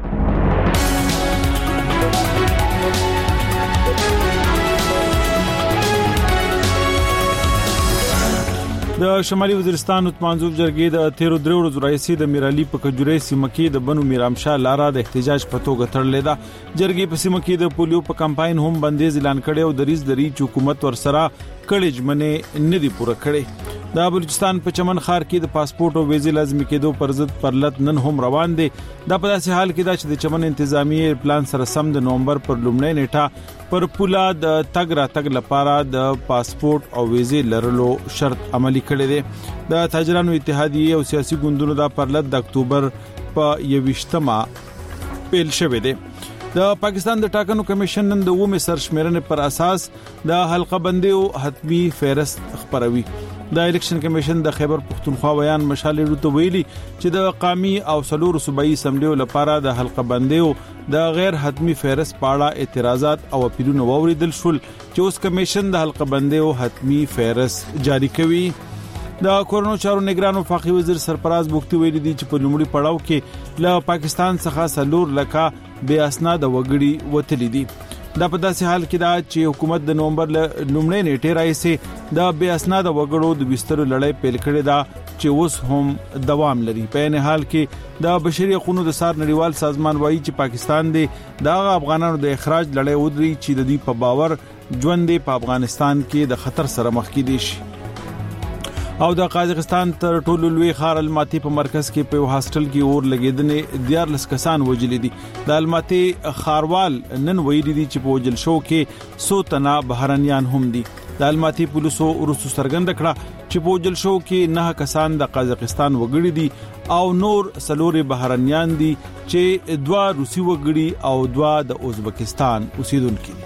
[SPEAKER 1] د شمالي وزیرستان اتمانزوب جرګې د تیرو درو ورځو راځي د میرالي په کجوري سیمه کې د بنو میرامشاه لاره د احتجاج په توګه تړلې ده. جرګې په سیمه کې د پولیو په کمپاین هم بندیز اعلان کړي او د ریز دری حکومت ورسره کړي جمنه ندي پوره کړي. د بلوچستان په چمن خار کې د پاسپورت او ویزې لازمي کېدو پر ضد پرلط نن هم روان دي. دا په داسې حال کې ده چې د چمن انتظامی پلان سره سم د نومبر پر لومړۍ نیټه پر پولا د تګ را تګ لپاره د پاسپورت او ویزې لرلو شرط عملی کړی دی. د تاجرانو اتحادیه او سیاسي ګوندونو دا پرلط د اکتوبر په یوویشتمه پیل شوه دی. د پاکستان د ټاکنو کمیشن نن د ومه سرشمیرنې پر اساس د حلقه بندي او حتمی فهرست خبروي. د الیکشن کمیشن د خیبر پختونخوا ویان مشال ریډو ویلي چې د قومي او سلور صوبایي اسمبلیو لپاره د حلقه بندي او د غیر حتمی فهرست په اړه اعتراضات او اپیلونه ووریدل شول چې اوس کمیشن د حلقه بندي او حتمی فهرست جاری کوي. د کورونو چارو نگران وفاقي وزیر سرپراز بوختي ویلي دي چې په لومړي پړاو کې له پاکستان څخه سلور لکه بے اسناد وګړي وتلي دي. دا په داسې حال کې دا چې حکومت د نومبر لومړۍ نیټه راځي د بے اسناد وګړو د بستر لړۍ پیل کړې ده چې اوس هم دوام لري. په نه حال کې د بشري حقوقو د سار نړیوال سازمان وایي چې پاکستان دی د افغانانو د اخراج لړۍ ودري چې د دې په باور ژوند په افغانستان کې د خطر سره مخ کې دي شي. او د قازقستان تر ټولو لوی ښار الماتی په مرکز کې په هاستل کې اور لګیدنې دیارلس کسان وجلې دي. د الماتی خاروال نن ویلي دي چې په وجل شو کې سو تنه بهرنیان هم دي. د الماتی پولیسو ورسو سرګند کړه چې په وجل شو کې نه کسان د قازقستان وګړي دي او نور سلور بهرنیان دي چې دوا روسي وګړي او دوا د ازبکستان اوسیدونکو دي.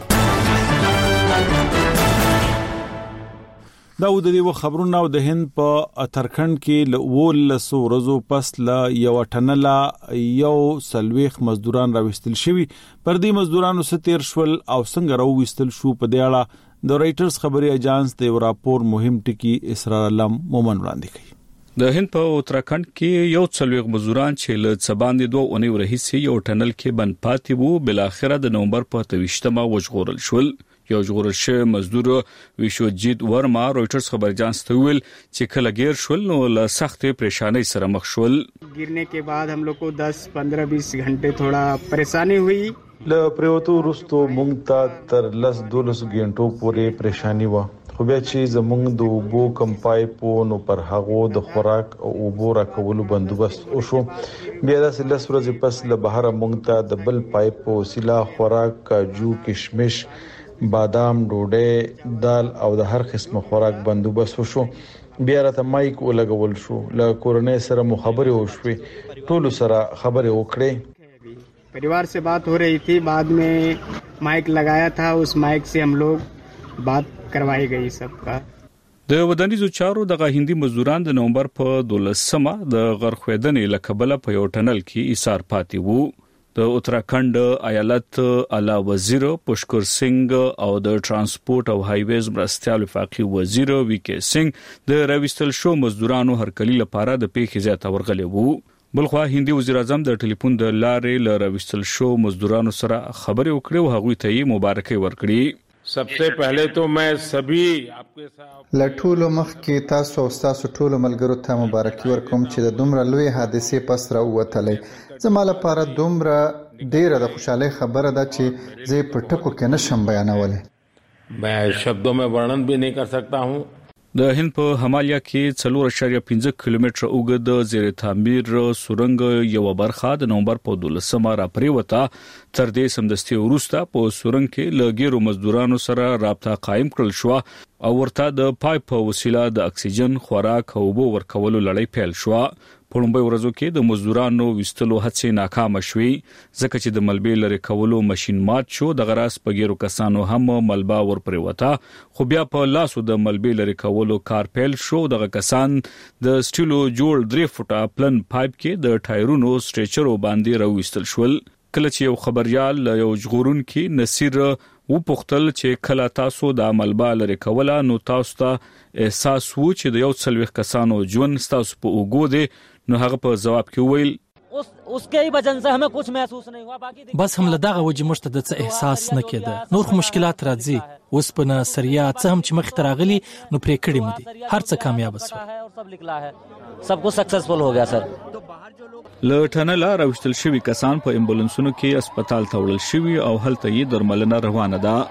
[SPEAKER 1] دا د دې خبرونه او د هند په اترکند کې لول سو ورځو پس ل یو ټنلا یو سلويخ مزدوران راوستل شوی. پر دې مزدورانو ستیر شول او څنګه راوستل شو په دې اړه د رائټرز خبري اژانس د راپور مهم ټکی اسرار علم مومن وړاندې کړي.
[SPEAKER 22] د هند په اترکند کې یو څلويخ مزدوران چې ل څباندې دوه اونۍ ورهیسي یو ټنل کې بند پاتې وو بل اخره د نومبر په تویشتمه وژغورل شول. یو ژغورل شوی مزدور ویشوجیت ورما رويټرز خبر اژانس ته ویل چې کله غیر شول نو له سخت پریشانی سره مخ شول.
[SPEAKER 23] गिरने के बाद हम लोग को दस पंद्रह बीस घंटे थोड़ा परेशानी हुई.
[SPEAKER 24] ل پریوتو رستو مونږ ته تر لس دولس غنټو پورې پریشانی و. خو بیا چې زمونږ د اوبو کم پایپو نو پر هغه د خوراک او اوبو راکولو بندوبست وشو. بیا د لس ورځې پس له بهر مونږ ته د بل پایپ او سلا خوراک کاجو کشمش بادام ډوډۍ دال او د هر قسم خوراک بندوبست وشو. بیا راته مایک ولګول شو. له کورنۍ سره مو خبرې وشوي. ټول سره خبرې وکړې.
[SPEAKER 23] परिवार से बात हो रही थी. बाद में माइक लगाया था. उस माइक से हम लोग बात करवाई गई सबका.
[SPEAKER 22] د ودانیزو چارو د هندي مزدوران د نومبر په دولسمه د غرخویدنې لکبله په یو ټنل کې ایثار پاتې وو. د اتراکند ایالت اعلی وزیر پشکر سنگ او د ترانسپورت او هایویز مرستيال وفاقي وزیر وی کې سنگ د راوستل شو مزدورانو هرکلی لپاره د پیښې زیاته ورغلي وو. بلخوا هندي وزیر اعظم د ټلیفون د لارې ل راوستل شو مزدورانو سره خبرې وکړې او هغوی ته یې مبارکي ورکړي.
[SPEAKER 25] सबसे पहले तो मैं सभी आपके साथ
[SPEAKER 13] لټولو مخ کې تاسو او تاسو ټول ملګرو ته مبارکي ورکوم چې د دومره لوی حادثې پس راووتلې. زما لپاره دومره ډیره د خوشاله خبره ده چې زه په ټکو کې نشم بیانولای.
[SPEAKER 25] मैं शब्दों में वर्णन भी नहीं कर सकता हूं.
[SPEAKER 22] د هند په همالیا کې څلور اشاریه پنځه کیلومتره اوږد زیر تعمیر سورنګ یو برخه د نومبر په دولسمه را پریوته. تر دې سمدستي وروسته په سورنګ کې لګیرو مزدورانو سره رابطه قائم کړل شو او ورته د پایپ په وسیله د اکسیجن خوراک او اوبو ورکولو لړۍ پیل شو. په لومړي ورځو کې د مزدورانو وستلو هڅې ناکامه شوې ځکه چې د ملبې لري کولو ماشين مات شو. د غراس په ګیرو کسانو هم ملبا ور پریوتا خو بیا په لاسو د ملبې لري کولو کار پیل شو. دغه کسان د سټیلو جوړ درې فوټه پلن پایپ کې د ټایرونو سټریچرو باندې راوستل شول. کله چې یو خبريال یو ژغورون کې نصیر و پختل چې کله تاسو د ملبا لري کوله نو تاسو ته احساس وو چې د یو څلويخ کسانو ژوند تاسو په اوګو دي. نو هغه په جواب کې وویل
[SPEAKER 3] उस उसके ही वजह से हमें कुछ महसूस नहीं हुआ. बाकी
[SPEAKER 6] बस हम लदाغه وجه مشته د څه احساس نه کېده. نور مشکلات راځي اوس په نصریا څه هم چې مخ تراغلي نو پرې کړی مو دي هر څه کامیاب شو
[SPEAKER 3] और सब निकला है सब कुछ सक्सेसफुल हो गया sir.
[SPEAKER 22] له ټنل راوستل شوی کسان په امبولانسونو کې هسپتال ته وړل شوی او هلته یې درملنه روانه ده.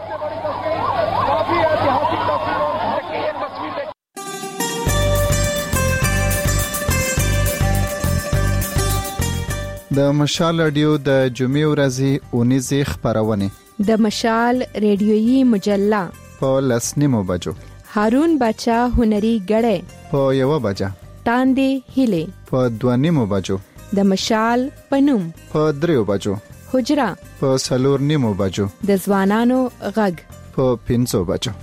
[SPEAKER 13] د مشال رادیو د جمعې ورځې اونیزه خبرونه
[SPEAKER 7] د مشال ریډیويي مجله
[SPEAKER 13] په لسنیمو بجو
[SPEAKER 7] هارون بچا هنري غړې
[SPEAKER 13] په یو بجا
[SPEAKER 7] تاندې هله
[SPEAKER 13] په دوانیمو بجو
[SPEAKER 7] د مشال پنوم
[SPEAKER 13] په دریو بجو
[SPEAKER 7] حجرا
[SPEAKER 13] په سلور نیمو بجو
[SPEAKER 7] د ځوانانو غږ
[SPEAKER 13] په پنځو بجو.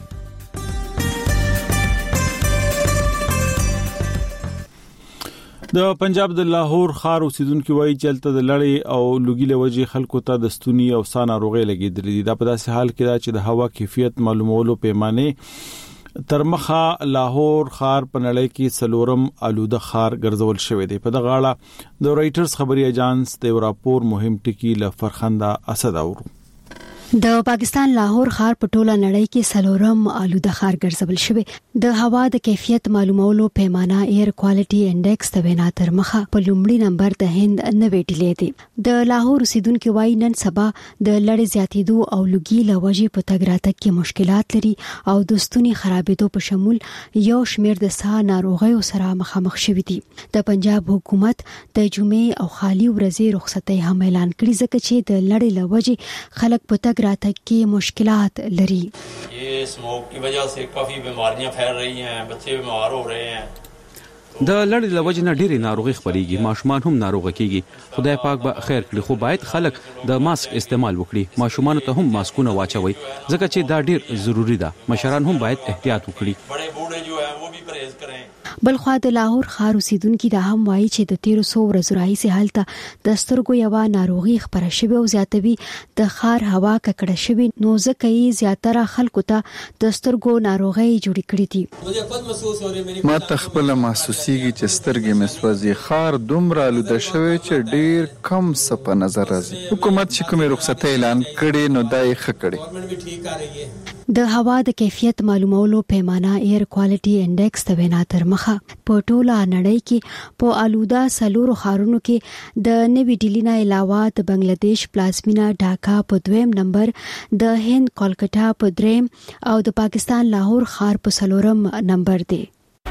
[SPEAKER 1] د پنجاب د لاهور ښار اوسیدونکو وایي چې چلته د لړۍ او لوګي له وجې خلکو ته د ستوني او سانه روغې لګېدلې دي. دا په داسې حال کې دا چې د هوا کیفیت معلومولو پیمانه تر مخه لاهور ښار په نړۍ کې څلورم آلوده ښار ګرځول شوی دی. په دغه اړه د رائټرز خبري اژانس د راپور مهم ټکی له فرخنده اسد اورو.
[SPEAKER 8] د پاکستان لاهور ښار په ټوله نړۍ کې سلورم آلوده ښار ګرځول شوی. د هوا د کیفیت معلومولو پیمانه ایر کوالټي انډیکس د وینا تر مخه په لومړي نمبر د هند نوې ډیلې دی. د لاهور اوسیدونکو وایي نن سبا د لړۍ زیاتېدو او لوګي له وجې په تګ راتګ کې مشکلات لري او د ستوني خرابېدو په شمول یو شمېر د ساه ناروغیو سره مخامخ شوي دي. د پنجاب حکومت د جمعې او خالي ورځې رخصتۍ هم اعلان کړې ځکه چې د لړۍ له وجې خلک په تګ راتګ کې مشکلات لري.
[SPEAKER 9] یہ اسموک کی وجہ سے کافی بیماریاں پھیل رہی ہیں, بچے بیمار ہو رہے ہیں.
[SPEAKER 26] د لړۍ له وجې نه ډېرې ناروغي خپرېږي, ماشومان هم ناروغه کېږي. خدای پاک به خیر کړي, خو باید خلک د ماسک استعمال وکړي. ماشومان ته هم ماسکونه واچوي ځکه چې دا ډېر ضروری ده. مشران هم باید احتیاط وکړي.
[SPEAKER 9] بڑے بوڑھے جو ہیں وہ بھی پرهیز کریں.
[SPEAKER 8] بلخوا د لاهور ښار اوسیدونکو دا هم وایي چې د تیرو څو ورځو راهیسې هلته د سترګو یوه ناروغي خپره شوې او زیاتوي د ښار هوا ککړه شوې, نو ځکه یې زیاتره خلکو ته د سترګو ناروغۍ جوړې کړې دي.
[SPEAKER 13] ما ته خپله محسوسیږي چې سترګې مې سوځي. ښار دومره آلوده شوی چې ډېر کم څه په نظر راځي. حکومت چې کومې رخصتۍ اعلان کړې نو دا یې ښه کړې.
[SPEAKER 8] د هوا د کیفیت معلومولو پیمانه ایر کوالټي انډیکس د وینا تر مخه په ټوله نړۍ کې په آلوده سلورو ښارونو کې د نوې ډیلي نه علاوه د بنگلاديش پلازمینه ډاکا په دویم نمبر, د هند کولکتا په دریم او د پاکستان لاهور ښار په څلورم نمبر دی.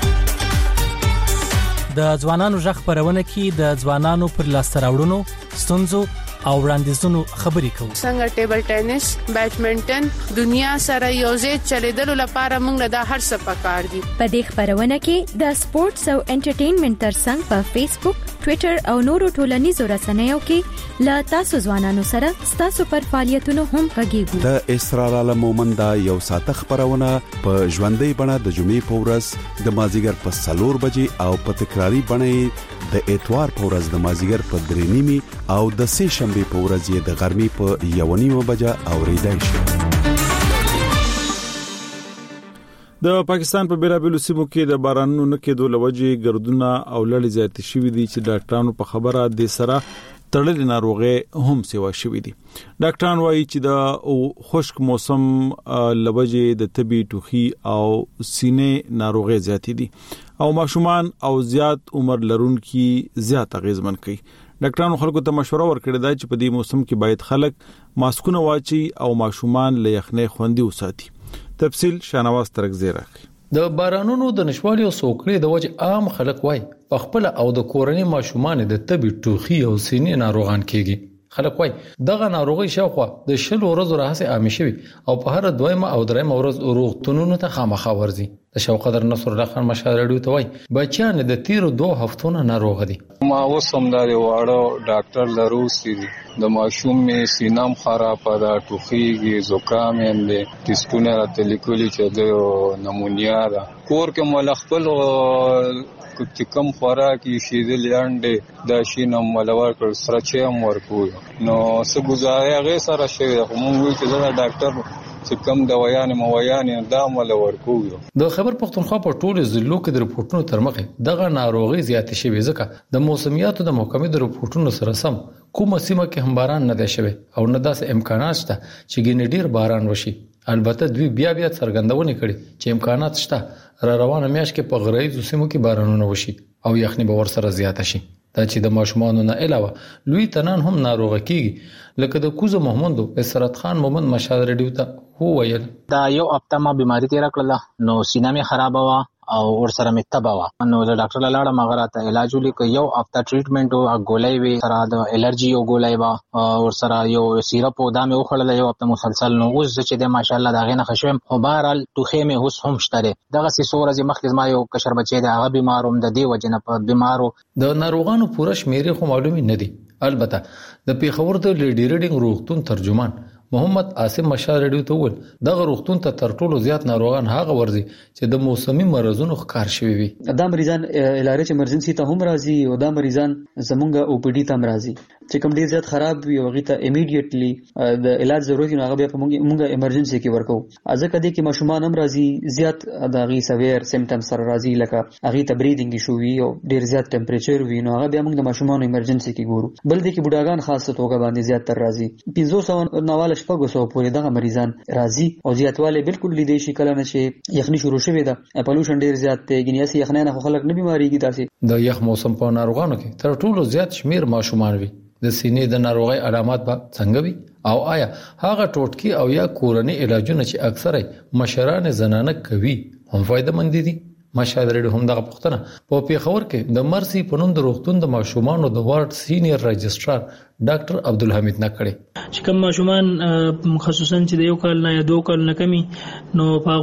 [SPEAKER 6] د ځوانانو ژغ خبرونه کې د ځوانانو پر لاسته راوړنو, ستونزو او وړاندیزونو خبرې کوو.
[SPEAKER 27] څنګه ټیبل ټینس, بیډمنټن, دنیا سره یوځای چلیدلو لپاره موږ له دا هر څه پکار دي.
[SPEAKER 28] په دې خبرونه کې د سپورتس او انټرټینمنټ ترڅنګ په فیسبوک, ټوئیټر او نورو ټولنیزو رسنیو کې له تاسو ځوانانو سره ستاسو پر فعالیتونو هم غږیږو.
[SPEAKER 29] د اسرار عالم مومند یو ساعت خبرونه په ژوندۍ بڼه د جمعې په ورځ د مازیګر په سلور بجې او په تکراری بڼه د اتوار په ورځ د مازیګر په درې نیمي او د سه شنبه په ورځ یې د غرمې په یو نیمه بجه اوریدای شي.
[SPEAKER 1] د پاکستان په بیلابیلو سیمو کې د بارانونو نه کېدو لوجې ګردونه او لړۍ زیات شوې دي چې ډاکټرانو په خبره د سره تړلې ناروغي هم سیوا شوې دي. ډاکټران وایي چې د خشک موسم لوجې د تبي ټوخي او سینې ناروغي زیات دي او ماشومان او زیات عمر لرونکي زیات اغیزمن کوي. ډاکټرانو خلکو ته مشوره ورکړې ده چې په دې موسم کې باید خلک ماسکونه واچي او ماشومان له یخنۍ خوندي وساتي. تفصیل شانواز ترکزی راکړي.
[SPEAKER 30] د بارانونو د نشوالي او سوکړې د وجه عام خلک وای په خپل او د کورنۍ ماشومان د تبي ټوخي او سینې ناروغان کېږي. خلک وای دغه ناروغي شاوخوا د شل ورځې راهسه عام شوي او په هر دویمه او دریمه ورځ روغتونونو ته خامخا ورځي. د شوقدر نصر الله خان مشال رادیو ته وای بچیان د تیر دوه هفتونو ناروغ دي.
[SPEAKER 4] ما وسم دا واړو ډاکټر لروسی دي د ماشوم می سینم خراب ده ټوخیږي زکام هم دي ټیسټونه راته لیکلي چې د نمونیا ده کور کې مل خپل چې کم خوراکي شیدل انډه د شینم ولور کړ سره چې هم ورکو نو څه گزارې هغه سره شوی موږ وی چې دا ډاکټر چې کم دوايان مویان دا مل ورکو.
[SPEAKER 30] د خبر پښتونخوا په ټولو ضلعو کې د رپورټونو تر مخه دغه ناروغي زیاتې شوې ځکه د موسمیاتو د محکمې د رپورټونو سره سم کومه سیمه کې هم باران نه دی شوی او نه داسې امکانات شته چې ګینې ډیر باران وشي. البته دوی بیا بیا څرګندونه کړي چې امکانات شته را روانه میاشت کې په غرایزو سیمو کې بارانونه وشي او یخني به ور سره زیاته شي. دا چې د ماشومانو نه علاوه لوی تنان هم ناروغه کیږي لکه د کوزه محمد اسرت خان محمد مشال رډیو ته هو ویل
[SPEAKER 5] دا یو هفته ما بیماری تیر کړله نو سینه می خراب وا او ور سره می تبا وا نو د ډاکټر لاله مغراته علاج ولیک یو هفته ټریټمنټ او ګولای وی سره د الرجی او ګولای وا ور سره یو سیرپ او دامه وخړل یو هفته مسلسل نو اوس چې د ماشاءالله دا غنه خشم او بهرال توخه می اوس هم شته دغه سی سورې مخکې ما یو کشر بچی د هغه بیماروم د دی وجنه په بیمارو
[SPEAKER 30] د ناروغانو پوره شمیرې خو معلومي نه دي. البته د پیښور د لیډی ریډینګ روغتون ترجمان محمد عاصم مشال رډیو ته ول دغه روغتون ته تر ټولو زیات ناروغان هغه ورزي چې د موسمي مرزونو ښکار شوی وي.
[SPEAKER 10] دا مریضان الارچ ایمرجنسي ته هم راځي او دا مریضان زمونږ او پی ډی ته هم راځي چې کوم ډیر زیات خراب وي او غیته امیډیټلی د علاج ضرورت نه هغه بیا په مونږه ایمرجنسي کې ورکو. ځکه دې کې ماشومان هم راځي زیات د غي سویر سیمټمز سره راځي لکه غي ته بریدینګ شو وي او ډیر زیات ټمپریچر وي نو هغه بیا موږ د ماشومان ایمرجنسي کې ګورو. بل دې کې بډاګان خاصه توګه باندې زیات تر راځي پنځه سوه نواله شپږ سوه پورې دغه مریضان راځي او زیاتواله بالکل لیدې شي کله نه چې یخني شروع شوه ده پولوشن ډیر زیات دی ګنیاسي یخنۍ نه خلک نه بیماریږي داسې
[SPEAKER 30] د یخ موسم په ناروغانو کې تر ټولو زیات شمیر ماشومان وي. د سینې د ناروغي علامات به څنګه وي او آیا هغه ټوټکی او یا کورنۍ علاجونه چې اکثره مشران زنانه کوي هم فائدہ مند دي؟ مشال رډیو هم دغه پښتنه په پیښور کې د مرسي په نوم د روغتون د ماشومانو د وارډ سینیئر رجسترار ډاکټر عبدالحمید نکړي
[SPEAKER 11] چې کوم ماشومان خصوصا چې د یو کال نه یا دوه کال نه کمی نو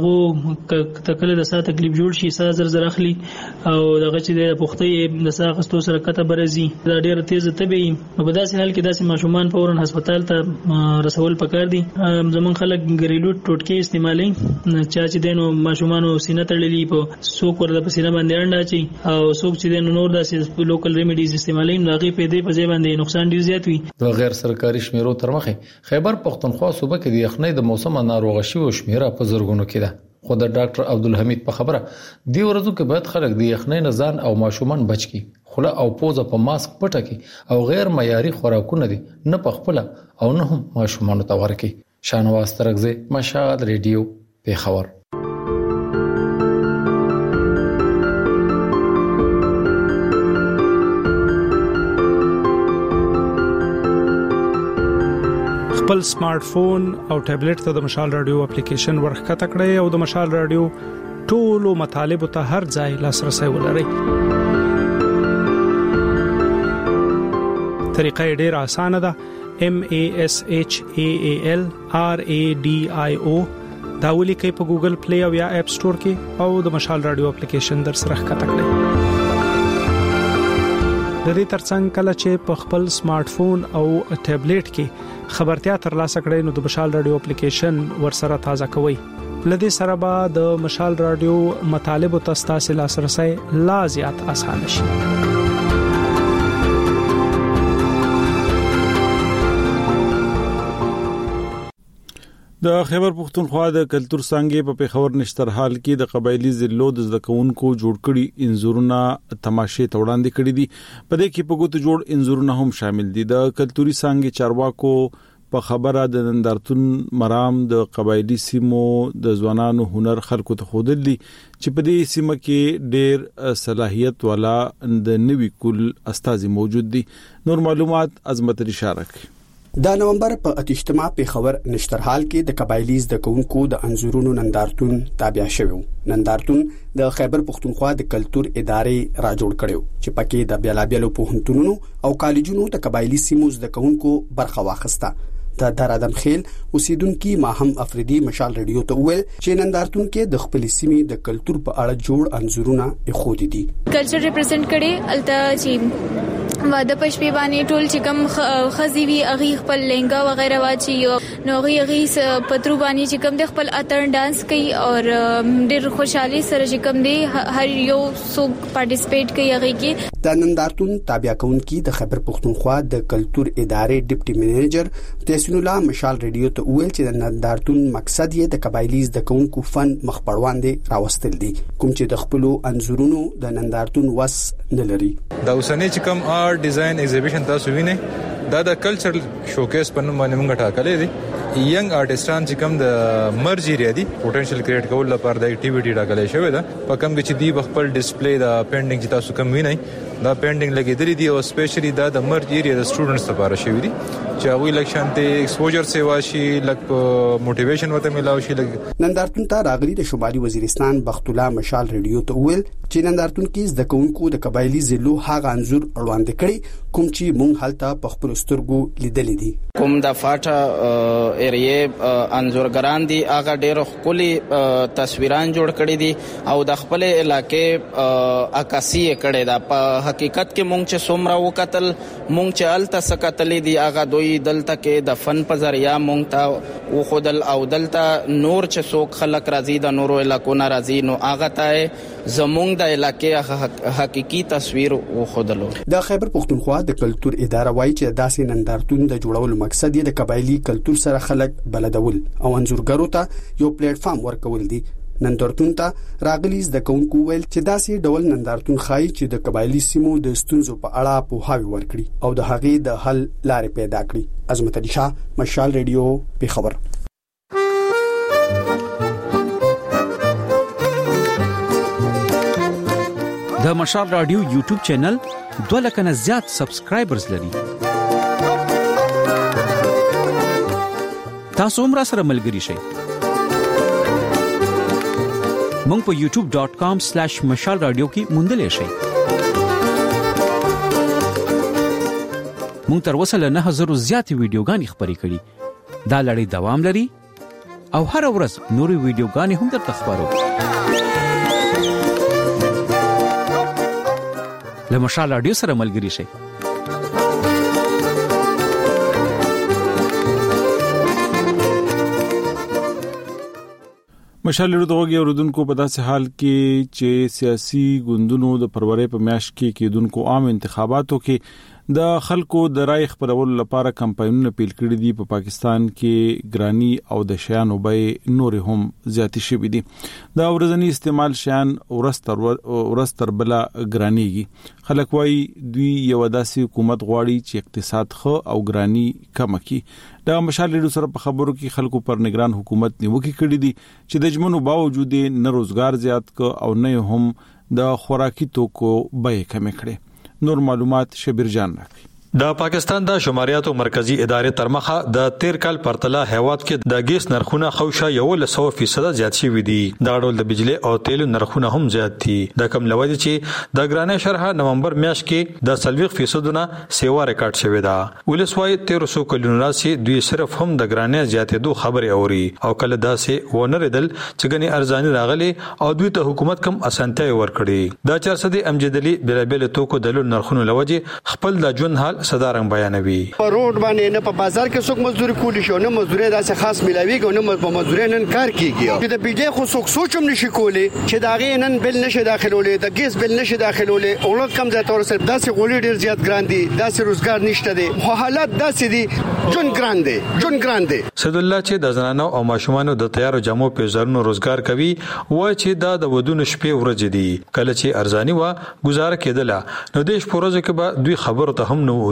[SPEAKER 11] پاغو تکله د سات تکلیف جوړ شي سات زر زر اخلي او دغه چې د پختې د ساغستو سره کته برزي دا ډیره تیز طبي په داسې حال کې داسې ماشومان فورن هسپتال ته رسول پکار دي. زمون خلک ګریلو ټوټکي استعمالي چا چې دینو ماشومان سینه تړلې په څوک ورته په سینه باندې انډا چي او څوک چې دینو نور داسې لوکل ریمیډیز استعمالي نو هغه په دې په ځای باندې نقصان ډیر زیات وي.
[SPEAKER 30] د غیر سرکاري شمیرو تر مخه خیبر پښتونخوا صوبه کې د یخنۍ د موسم ناروغه شوی شمیره په زرګونو کې ده. خو د ډاکټر عبدالحمید په خبره دی ورځو کې باید خلک د یخنۍ نه ځان او ماشومان بچ کی خوله او پوزه په ماسک پټه کی او غیر معیاري خوراکونه دي نه په خپل او نه هم ماشومان ته ورکي. شانواز ترغزه مشال رادیو پیښور.
[SPEAKER 2] خپل سمارټ فون او ټابلیټ ته د مشال رادیو اپلیکیشن ورخکته کړئ او د مشال رادیو ټولو مطالب ته هر ځای لاسرسي ولرئ. طریقه ډیره اسانه ده. M A S H A A L R A D I O دا ولیکئ په ګوګل پلی او یا اپ سٹور کې او د مشال رادیو اپلیکیشن در سره ښکته کړئ. د دې ترڅنګ کله چې په خپل سمارټ فون او ټابلیټ کې خبرتیا ترلاسه کړئ نو د مشال رادیو اپلیکیشن ورسره تازه کوئ. لدې سره به د مشال رادیو مطالب او تاسو لاسرسي لا زیات اسانه شي.
[SPEAKER 1] د خیبر پښتونخوا د کلچر څنګه په پیښور نشتر حال کې د قبایلی ضلعو د ځکونکو جوړ کړي انزورونه تماشې توړاندې کړي دي. په دې کې په ګوتو جوړ انزورونه هم شامل دي. د کلتوري څنګه چارواکو په خبره د نندارتون مرام د قبایلی سیمو د ځوانانو هنر خلکو ته خودلی چې په دې سیمه کې ډېر صلاحیت والا د نوي کول استاذ موجود دي. نور معلومات عظمت اشاره کوي.
[SPEAKER 12] د نومبر په اتشتمه پیښور نشترحال کې د قبایلی زده کوونکو د انزورونو نندارتون تابع شوی. نندارتون د خیبر پښتونخوا د کلچر ادارې را جوړ کړو چې پکې د بیلابیلو پوهنتونونو او کالجونو د قبایلی سیمو زده کوونکو برخه واخیسته. د درادم خیل اوسیدونکو ماهم افریدي مشال رادیو ته ویل چې نندارتون کې د خپل سیمې د کلچر په اړه جوړ انزورونه اخودي دي.
[SPEAKER 14] کلچر ریپرزینټ کړي الته چې واده پښپی باندې ټول چې کوم خزي وی اغي خپل لهنګا وغیرہ واچي نو غي اغي پترو باندې چې کوم د خپل اتر ډانس کوي او ډېر خوشحالي سره چې کوم دی هر یو سو پارټیسپیټ کوي اغي کې.
[SPEAKER 12] د نندارتون تابع کونکي د خیبر پښتونخوا د کلچر ادارې ډیپټي منیجر تحسین الله مشال رادیو ته ویل چې د نندارتون مقصد یې د قبایلی زده کوونکو فن مخبروان دي راوستل دي کوم چې د خپل انزورونو د نندارتون وس نه لري.
[SPEAKER 15] دا اوسنۍ چې کوم آرټ ډیزاین ایگزیبیشن تاسو وینئ دا د کلچرل شوکیس په نوم باندې موږ ټاکلې دي. ینګ آرټیستان چې کوم د مرج ایریا دي پوتنشل کریټ کول لپاره د اکټیویټي ټاکلې شوی ده په کوم کې چې دی خپل ډیسپلی د پینټینګ چې تاسو کوم وینئ دا پینټینګ لګیدلې دي او سپیشلی دا د مرج ایریا د سټوډنټس لپاره شوی دي چې هغه الیکشن ته ایکسپوجر سیوا شي لک موټیویشن وته ملاوي شي.
[SPEAKER 12] نندارتون ته راغلي د شمالي وزیرستان بخت الله مشال رادیو ته ویل چې نندارتون کې زده کوونکو د قبایلی ضلعو هغه انزور وړاندې کړي کوم چې مونږ هلته په خپل سترګو لیدلې دي.
[SPEAKER 16] کوم د فاټا ایریه انزورګران دي هغه ډېر خولي تصویران جوړ کړي دي او د خپل علاقې عکاسي کړي دا په حقیقت کې مونږ چې څومره وکتل مونږ چې الته سکتلې دي هغه دوی دلته کې د فن په ذریعہ مونږ ته وخدل او دلته نور چې څوک خلک راځي د نورو علاقو نه راځي نو هغه ته زمونږ د علاقې حقيقي تصویر وخدلو.
[SPEAKER 12] د خیبر پښتونخوا د کلچر اداره وایي چې داسې نندارتون د جوړولو مقصد یې د قبایلی کلچر سره خلک بلدول او انزورګرو ته یو پلیټ فارم ورکول دي. نندارتون ته راغلي زده کوونکو ویل چې داسې ډول نندارتون خای چې د قبایلی سیمو د ستونزو په اړه پوهاوی ورکړي او د هغې د حل لارې پیدا کړي. عظمت علي شاه مشال رادیو پیښور.
[SPEAKER 26] د مشال رادیو یوټیوب چینل دوه لک نه زیات سبسکرایبرز لري. تاسو هم را سره ملګري شئ. مونږ په یوټیوب ډاٹ کام سلیش مشال رادیو کې موندلې شئ. مونږ تر اوسه له نه هزارو زیاتې ویډیوګانې خپرې کړي. دا لړۍ دوام لري او هر ورځ نورې ویډیوګانې هم درته خپرو. له مشال رادیو سره ملګري شئ.
[SPEAKER 1] مشال رادیو غوږی اوردونکو په داسې حال کې چې سیاسي ګوندونو د فروری په میاشت کې کېدونکو عام انتخاباتو کې د خلکو د رای خپرولو لپاره کمپاینونه پیل کړي دي په پاکستان کې ګرانی او د شیانو به نور هم زیات شوي دي. د ورځنی استعمال شیان ورستر ورستر بلا ګرانیږي. خلک وايي دوی یو داسې حکومت غواړي چې اقتصاد خو او ګرانی کم کړي. دا مشال رادیو سره په خبرو کې خلکو پر نگران حکومت نیوکه کړي دي چې د جمنو باوجود نه روزګار زیات ک او نه هم د خوراکي توکو بیه کم کړي. نور معلومات شبیر جان راکړي.
[SPEAKER 17] د پاکستان د شماریاتو مرکزی ادارې تر مخه د تیر کال پرتله هیواد کې د ګیس نرخونه خوشا یو له سو فیصد زیات شوي دي. دا ډول د بجلی او تیل نرخونه هم زیات دي. د کم لوي چې د ګرانه شرح نومبر میاشت کې د سلويخ فیصدونه سیوا ریکارډ شوی دا. ولسوای تیرو سو کلونو راسي دوی صرف هم د ګرانه زیاتې دوه خبري اوري او کله داسې ونردل چې غني ارزاني راغلي او دوی ته حکومت کم اسانتیا ورکړي. دا چار سدي امجدلي بلابل توکو دلو نرخونه لوجه خپل د جون حال صدارنګ بیانوي.
[SPEAKER 18] په روډ باندې نه په بازار کې څوک مزدوري کولی شو نه مزدوري داسې خاص ملاويږي نه په مزدوري نن کار کیږي. چې د بجلی خو څوک سوچم نشي کولی چې دا غي نن بل نشي داخلولې د ګیس بل نشي داخلولې اولاد کم ځای تور سره داسې غولې ډیر زیات ګران دي داسې روزګار نشته دي خو حالات داسې دي جون ګران دي جون ګران دي.
[SPEAKER 17] سید الله چې د زنانو او ماشومانو د تیارو جامو په زرونو روزګار کوي وای چې دا د ودونو شپې ورځ دي کله چې ارزاني وا گزاره کېدله نو دیش پروژه کې به دوی خبرو ته هم نو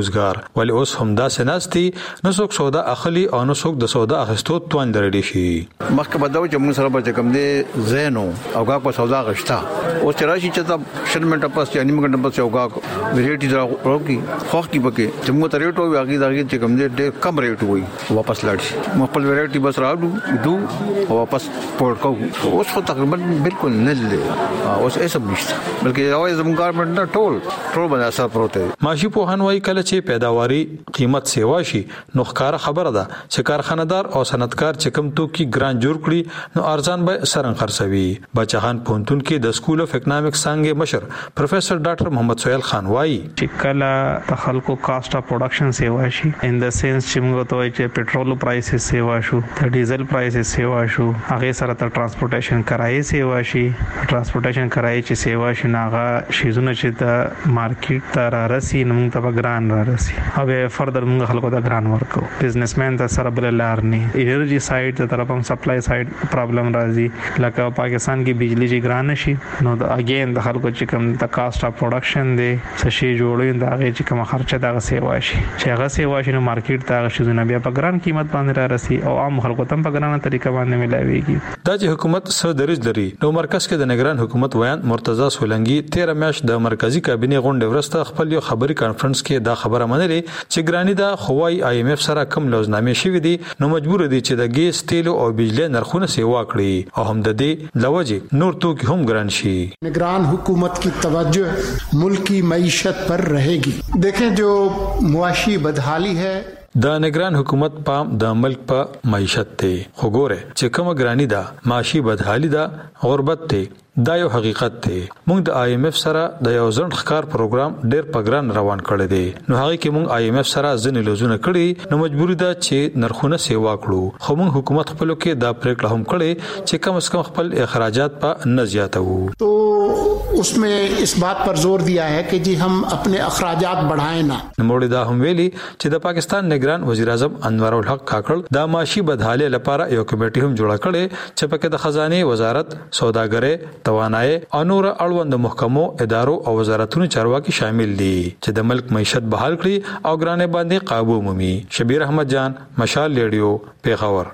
[SPEAKER 17] روزګار ولې اوس هم دا سناستي نو څوک سودا اخلي او نو څوک د سودا اخستو توان لري شي
[SPEAKER 3] مخکې بدو چې موږ سره به کوم دي زینو او کا په سودا غشتا او چرایي چې تا شرمنټ پاس یا نیمه غنټه پاس یو کا ویریټي درا ورکی خو کی بکې چې موږ ته ریټ وي هغه دغه چې کوم دي کم ریټ وي واپس لاړ شي مخ په ویریټي بس راوړو دو واپس پورټ کو اوس خو تقریبا بالکل نه لري اوس هیڅ نشته بلکې یو زموږ ګورنمنت نه ټول ټول باندې اثر پروت
[SPEAKER 17] ماشي په هنوي کله چې پیداواري قیمت سیوا شي نو ښکار خبره ده چې کارخانه‌دار او صنعتکار چې کم تو کی ګران جوړ کړي نو ارزان به سرن خرڅوي بچهان پونتون کې د سکول اف اکونومکس څنګه مشر پروفیسور ډاکټر محمد سہیل خان وایي
[SPEAKER 7] چې کله د خلکو کاست اف پروډکشن سیوا شي ان د سنس چې موږ ته وایي چې پټرول پرایسز سیوا شو د ډیزل پرایسز سیوا شو هغه سره تر ترانسپورټیشن کرایې سیوا شي ترانسپورټیشن کرایې چې سیوا شي ناغه شیزونه چې د مارکیټ ته را رسي نو موږ ته ګران را رسي او فردر موږ خلکو ته ګران ورکو بزنسمن ته سره بل لار نه انرژي سایډ ته طرف هم سپلای سایډ پرابلم راځي لکه پاکستان کې بجلی چې ګران شي نو د اگین د خلکو چې کوم د کاست اف پروډکشن دی څه شي جوړوي دا هغه چې کوم خرچه دا سیوا شي چې هغه سیوا شي نو مارکیټ ته شیزونه بیا په ګران قیمت باندې را رسي او عام خلکو ته په ګرانه طریقه باندې ملاويږي
[SPEAKER 17] دا چې حکومت سره درج لري نو مرکز کې د نگران حکومت ویان مرتضی سولنګي تیرہ میاشت د مرکزی کابینه غونډه ورسته خپل یو خبري کانفرنس کې دا خبره منلې چې ګرانی دا خوای آی ایم اف سره کم لوزنامې شوې دي نو مجبور دي چې د ګیس تیل او بجلی نرخونه سیوا کړي او هم د دې لوجه نور توکي هم ګران شي
[SPEAKER 9] نگران حکومت کی توجہ ملک کی معیشت پر رہے گی دیکھیں جو معاشی بدحالی ہے
[SPEAKER 17] د نگران حکومت پام د ملک په معیشت ته خو ګوره چې کوم ګرانی ده معاشي بدحالي ده غربت ته دا یو حقیقت دی موږ د آی ایم اف سره د یو ځند ښکار پروګرام ډېر پګران روان کړی دی نو هغه کې موږ آی ایم اف سره ځنې لوزونه کړی نو مجبوری ده چې نرخونه سیوا کړو خو موږ حکومت خپل کې دا پریکړه هم کړې چې کم از کم خپل اخراجات په نه زیاتو
[SPEAKER 9] تو اس میں اس بات پر زور دیا ہے کہ جی ہم اپنے اخراجات بڑھائیں نہ
[SPEAKER 17] نوموړي دا هم ویلي چې د پاکستان نگران وزیر اعظم انور الحق کاکړ د معاشي بدحالي لپاره یو کمیټه هم جوړه کړې چې پکې د خزانه وزارت سوداګرۍ توانایي او نور اړوند محکمو ادارو او وزارتونو چارواکي شامل دي چې د ملک معیشت بحال کړي او ګرانه باندې قابو مومي شبیر احمد جان مشال ریډیو پیښور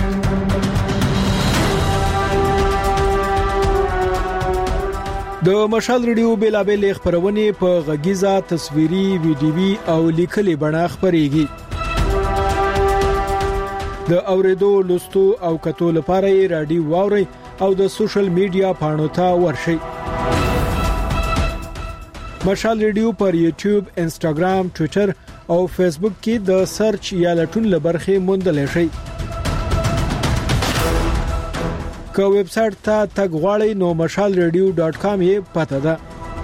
[SPEAKER 2] د مشال ریډیو بیلابل خبرونه په غږیزه تصویري ویډیوي او لیکلي بڼه خبريږي د اوریدو لوستو او کتو لپاره رادیو واوري او د سوشل میډیا پاڼو ته ورشئ مشال ریډیو پر یوټیوب انسټاګرام ټوئیټر او فیسبوک کې د سرچ یا لټون لبرخه موندل شئ که ویب سټ ته تګ غواړئ نو مشال ریډیو ډاټ کام یې پته ده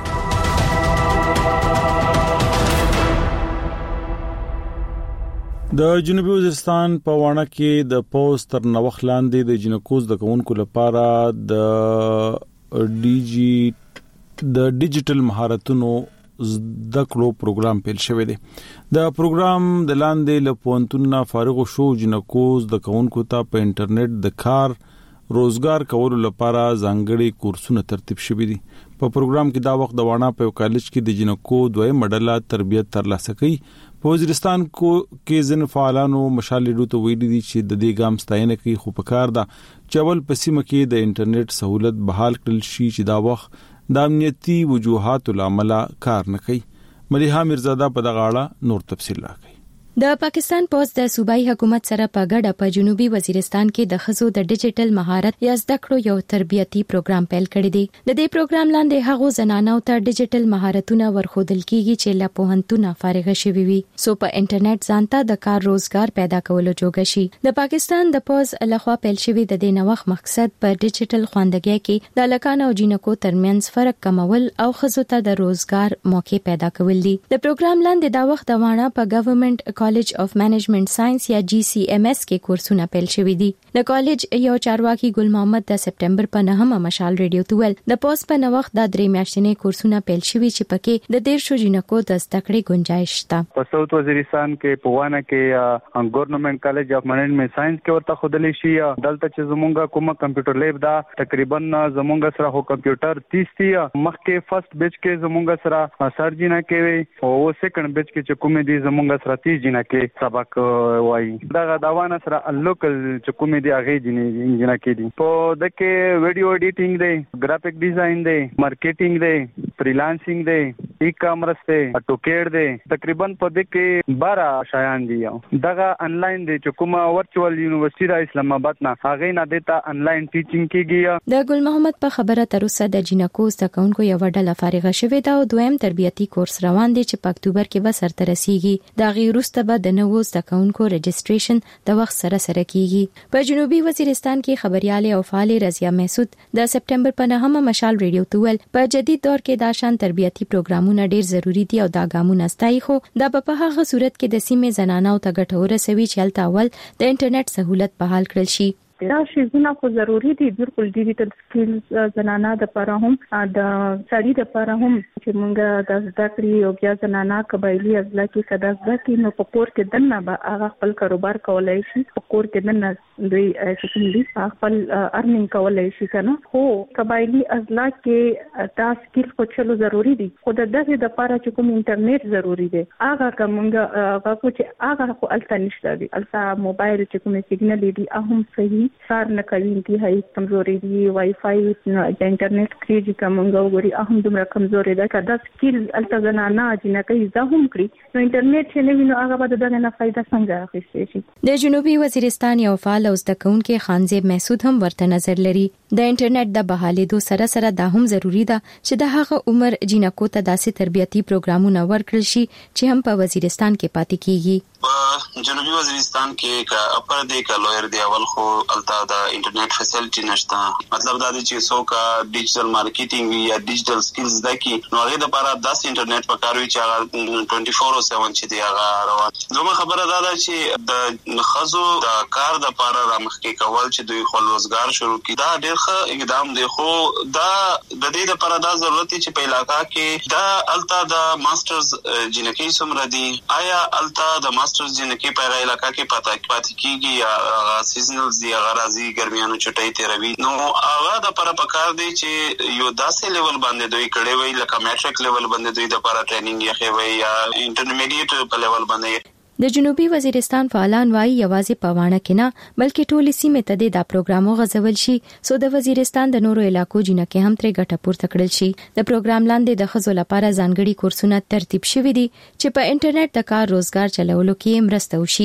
[SPEAKER 2] د جنوبي وزیرستان په وانه کې د پوسټ تر نوښ لاندې د جنکوز د کونکو لپاره د ډي جی د ډیجیټل مهارتونو زده کړو پروګرام پیل شوی دی د پروګرام د لاندې لپونتونه فارغ شو جنکوز د کونکو ته په انټرنیټ د کار روزګار کولو لپاره ځانګړي کورسونه ترتیب شوي دي په پروګرام کې دا وخت د وانه په کالج کې د جنکو دوی مډله تربیت ترلاسه کوي په وزیرستان کو کې ځن فعالانو مشال ریډیو ته ویلي دي چې د دې ګام ستاینه کوي خو په کار ده چې اول پسیمه کې د انټرنیټ سہولت بحال کړل شي چې دا وخت د امنیتي وجوهات العمل کار نه کوي مليحه میرزاده په دغه اړه نور تفصیل راکړي
[SPEAKER 28] د پاکستان پوز د صوبایي حکومت سره په ګډه په جنوبي وزیرستان کې د خزو د ډیجیټل مهارت یا زده کړو یو تربیتی پروګرام پیل کړی دی د دې پروګرام لاندې هغه زنانو ته ډیجیټل مهارتونه ورخودل کیږي چې له پوهنتونه فارغ شوي وي سو په انټرنیټ ځانته د کار روزګار پیدا کولو جوګه شي د پاکستان د پوز لخوا پیل شوی د دې نوښت مقصد په ډیجیټل خواندګۍ کې د لکانو او جنکو ترمنځ فرق کمول او خزو ته د روزګار موقع پیدا کول دي د پروګرام لاندې دا وخت د وانه په ګورنمنت کالج اف منیجمنت ساينس یا جی سی ایم ایس کې کورسونه پیل شوي دي. د کالج یو چارواکي ګل محمد د سپټمبر په نهمه مشال ریډیو توول د پوس په نوښت د درې میاشتنې کورسونه پیل شوي چې پکې د ډیر شو جنکو د زده کړې گنجائش شته.
[SPEAKER 6] په ساوث وزیرستان کې په وانه کې ګورنمنت کالج اف منیجمنت ساينس کې ورته خودلې شي. دلته چې زمونږه کومه کمپیوټر لیب دا تقریبا زمونږه سره هو کمپیوټر تیس دی. مخکې فرست بیچ کې زمونږه سره سر جنا کې او سیکنډ بیچ کې چې کومې دي زمونږه سره تیس جنا کې سبق وایي. دا داوانه سره لوکل چې کومې دي هغه جنا کې دي. په دغه ویډیو ایډیټینګ دی، ګرافیک ډیزاین دی، مارکیټینګ دی، فریلانسینګ دی، ای کامرس دی، ټوکېډ دی. تقریبا په دغه کې بارہ شایان دي. دغه انلاین دی چې کومه ورچوال یونیورسيټي د اسلام آباد نه هغه نه دیتا انلاین ټیچینګ کیږي.
[SPEAKER 28] د ګل محمد په خبره تر اوسه د جنکو زدهکونکو یو ډله فارغه شوې ده او دویم تربیتی کورس روان دي چې په اکتوبر کې به سرته رسیږي. دا غیر وروسته به د نوو زدهکونکو رجسټریشن د وخت سره سره کیږي. په جنوبي وزیرستان کې خبرياله او فعال رضیا محسود د سپټمبر په نهمه مشال ریډیو توول په جدید دور کې دا شان تربیتی پروګرامونه ډیر ضروری دي او دا ګامونه ستایي، خو دا په هغه صورت کې د سیمې زنانو ته ګټه ورسوي چې هلته اول د انټرنیټ سہولت بحال کړل شي.
[SPEAKER 8] دا شیزونه خو ضروری دي. بالکل ډیجیټل سکلز زنانه د لپاره هم د سړي د لپاره هم چې موږ د زده کړې او بیا زنانه قبایلی ازلا کې کدا زده کې نو په کور کې دنه به هغه خپل کاروبار کولای شي. په کور کې دنه دوی چې دي خپل ارنینګ کولای شي کنه. خو قبایلی ازلا کې دا سکل خو چلو ضروری دي. خو د دغه د لپاره چې کوم انټرنیټ ضروری دی هغه کومه هغه کو چې هغه خو الته نشته دي. الته موبایل چې کوم سیګنل دي هم صحیح سار نه کوي. انتهایی کمزوري دي. وای فای د انټرنیټ کریږي کومه وګوري اهم دومره کمزوري ده. کدا سکل الته زنانه چې نه کوي زه هم کړی نو انټرنیټ چې نه ویني هغه به دغه نه فائدہ څنګه اخیستي شي.
[SPEAKER 28] د جنوبي وزیرستان یو فعال او زدهکونکو خانزیب محسود هم ورته نظر لري. د انټرنیټ د بحالېدو سره سره دا هم ضروری ده چې د هغه عمر جنکو ته داسې تربیتی پروګرامونه ورکړل شي چې هم په وزیرستان کې پاتې کیږي.
[SPEAKER 13] په جنوبي وزیرستان کې کا اپر دی کا لویر دی اول خو التا دا انټرنیټ فیسیلیټی نشته. مطلب دا دی چې څوک ډیجیټل مارکیټینګ یا ډیجیټل سکلز د کی نو هغه د لپاره داس انټرنیټ پکاروي چې هغه چوبیس اوور ساوه چې دی هغه روان. دومره خبره دا ده چې د خزو د کار د لپاره رامخکې کول چې دوی خپل روزګار شروع کړي دا ډېر ښه اقدام دی. خو دا د دې لپاره دا ضرورت چې په علاقہ کې دا التا د ماسترز جنکی سمره دی. آیا التا د ماسترز جنکی په علاقہ کې پاتې پاتې کیږي یا سیزنل دی غرازي ګرمیانو چټي تیروي نو هغه د لپاره پکار دی چې یو داسې لیول باندې دوی کړي وي لکه میټریک لیول باندې دوی د لپاره ټریننګ یې خوي یا انټرمیډیټ په لیول باندې.
[SPEAKER 28] د جنوبي وزیرستان فعالان وايي یوازې په وانه کې نه بلکې ټولې سیمې ته د پروګرامو غزول شي سو د وزیرستان د نورو علاقو جنکه هم ترې ګټه پورته کړل شي. د پروګرام لاندې د خزو لپاره ځانګړي کورسونه ترتیب شوي دي چې په انټرنیټ د کار روزګار چلولو کې مرسته وشي.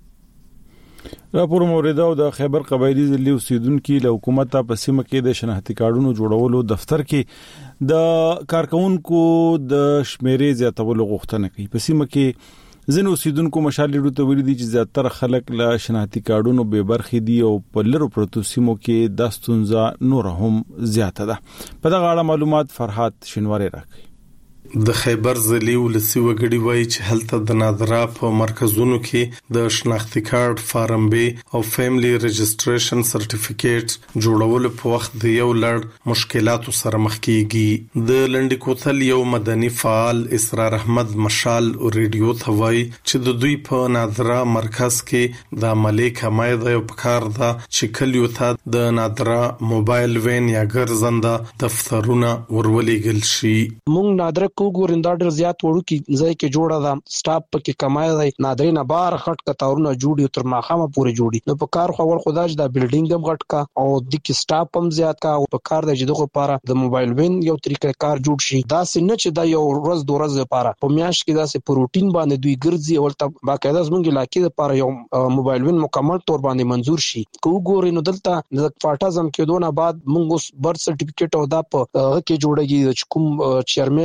[SPEAKER 1] راپور موریدا او د خیبر قبایلی ضلع اوسیدونکو له حکومت په سیمه کې د شناختی کارډونو جوړولو دفتر کې د کارکونکو د شمیرې زیاتولو غوښتنه کوي. په سیمه کې ځینې اوسیدونکو مشال لیدو ته ویلي دي چې زیاتره خلک له شناختی کارډونو بې برخې دي او په لرو پروتو سیمو کې د ستونزه نور هم زیاته ده. په دغه اړه معلومات فرحات شینواری راکړي.
[SPEAKER 19] د خیبر ضلع ولسی وګړي وایي چې هلته د نادرا په مرکزونو کې د شناختی کارت فارم بی او فیملی رجسټریشن سرټیفیکیټ جوړولو په وخت د یو لړ مشکلاتو سره مخ کیږي. د لنډی کوتل یو مدني فعال اسرار احمد مشال ریډیو ته وایي چې د دوی په نادرا مرکز کې د عملی کمای د یو پکار ده چې کلیو ته د نادرا موبایل وین یا ګرځنده دفترونه ورولېږل شي.
[SPEAKER 20] مونږ نادرا کو ګورندا ډیر زیات وړو کې ځای کې جوړه ده سټاپ پکې کمای دی نادرین بار خټ کتاورونه جوړي تر ماخامه پورې جوړي نو په کار خو ول خدای دا بلډینګ هم غټ کا او د کې سټاپ هم زیات کا او په کار د جدو لپاره د موبایل وین یو طریقې کار جوړ شي دا سینه چې دا یو ورځ دوه ورځې لپاره په میاش کې دا سه پروتین باندې دوی ګرځي او ته باقاعده زمونږ علاقې لپاره یو موبایل وین مکمل تور باندې منزور شي کو ګوري نو دلته د فاټازم کې دونه بعد مونږ برث سرټیفیکیټ او دا په کې جوړیږي چې کوم چیرمن او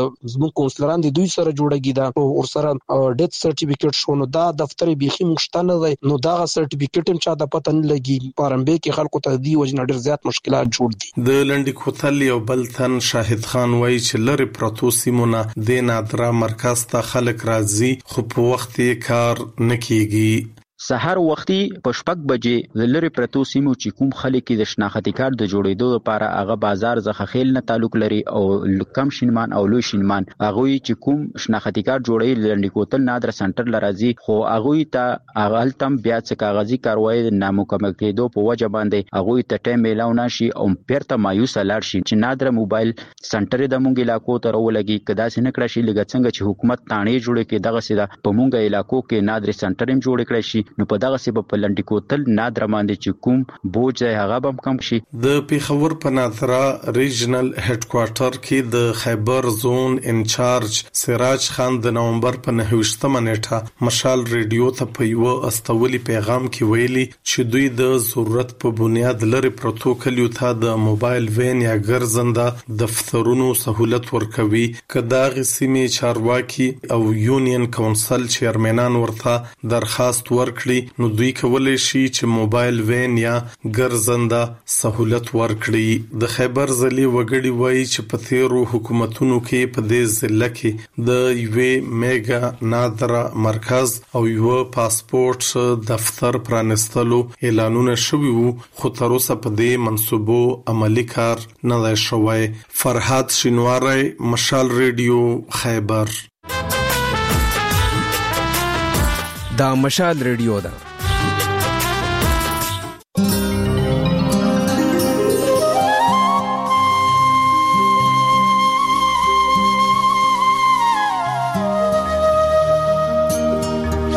[SPEAKER 20] زموږ کونسلران دي دوی سره جوړیږي دا او سره ډیث سرټیفیکیټ شو نو دا دفتر بيخي مشتنه دی نو دا سرټیفیکیټ هم چا د پته نه لګي پارمبه کې خلکو ته دی وجنه ډیر زیات مشکلات جوړ دي.
[SPEAKER 19] د لنډی کوتل یو بل تن شاهد خان وایي چې لری پروتو سیمونه د نادرا مرکز ته خلک راځي خو په وخت یې کار نکېږي.
[SPEAKER 4] سحر وختي په شپږ بجې د لری پرتو سیمو چې کوم خلک د شناختی کارت د جوړېدو لپاره هغه بازار زخه خیل نه تعلق لري او کم شینمان او لوی شینمان هغه چې کوم شناختی کارت جوړې لنډی کوتل نادر سنټر لرازي خو هغه ته هغه تم بیا څه کاغذي کاروایی نامکمل کېدو په وجه باندې هغه ته ټیم ملاونه شي او پیرته مایوس لار شي چې نادر موبایل سنټر د مونږ علاقو ته ورولګي کدا سینه کړی شي لګ څنګه چې حکومت تانې جوړې کې دغه سیده په مونږ علاقو کې نادر سنټر هم جوړ کړی شي نو په دغه سبب په لنډی کوتل نادر باندې چې کوم بوج هغه بم کم شي.
[SPEAKER 19] د پیښور په نادرا ریجنل هډ کوارټر کې د خیبر زون انچارج سراج خان د نومبر په نهویشتمه نیټه مشال ریډیو ته په یو استولي پیغام کې ویلي چې دوی د ضرورت په بنیاد لري پروتو کلیو ته د موبایل وین یا ګرځنده دفترونو سہولت ورکوي کدا غسیمه چارواکي او یونین کونسل چیرمنان ورته درخواست ورکړي نو دوی کولای شي چې موبایل وین یا ګرځنده سہولت ورکړي. د خیبر ضلع وګړي وایي چې په تیرو حکومتونو کې په دې ضلع کې د یوې میگا نادرا مرکز او یو پاسپورت دفتر پرانستلو اعلانونه شوي وو خو تر اوسه په دې منصوبو عملی کار نه دی شوی. فرحات شینواری، مشال ریډیو، خیبر.
[SPEAKER 5] دا مشال ریډیو ده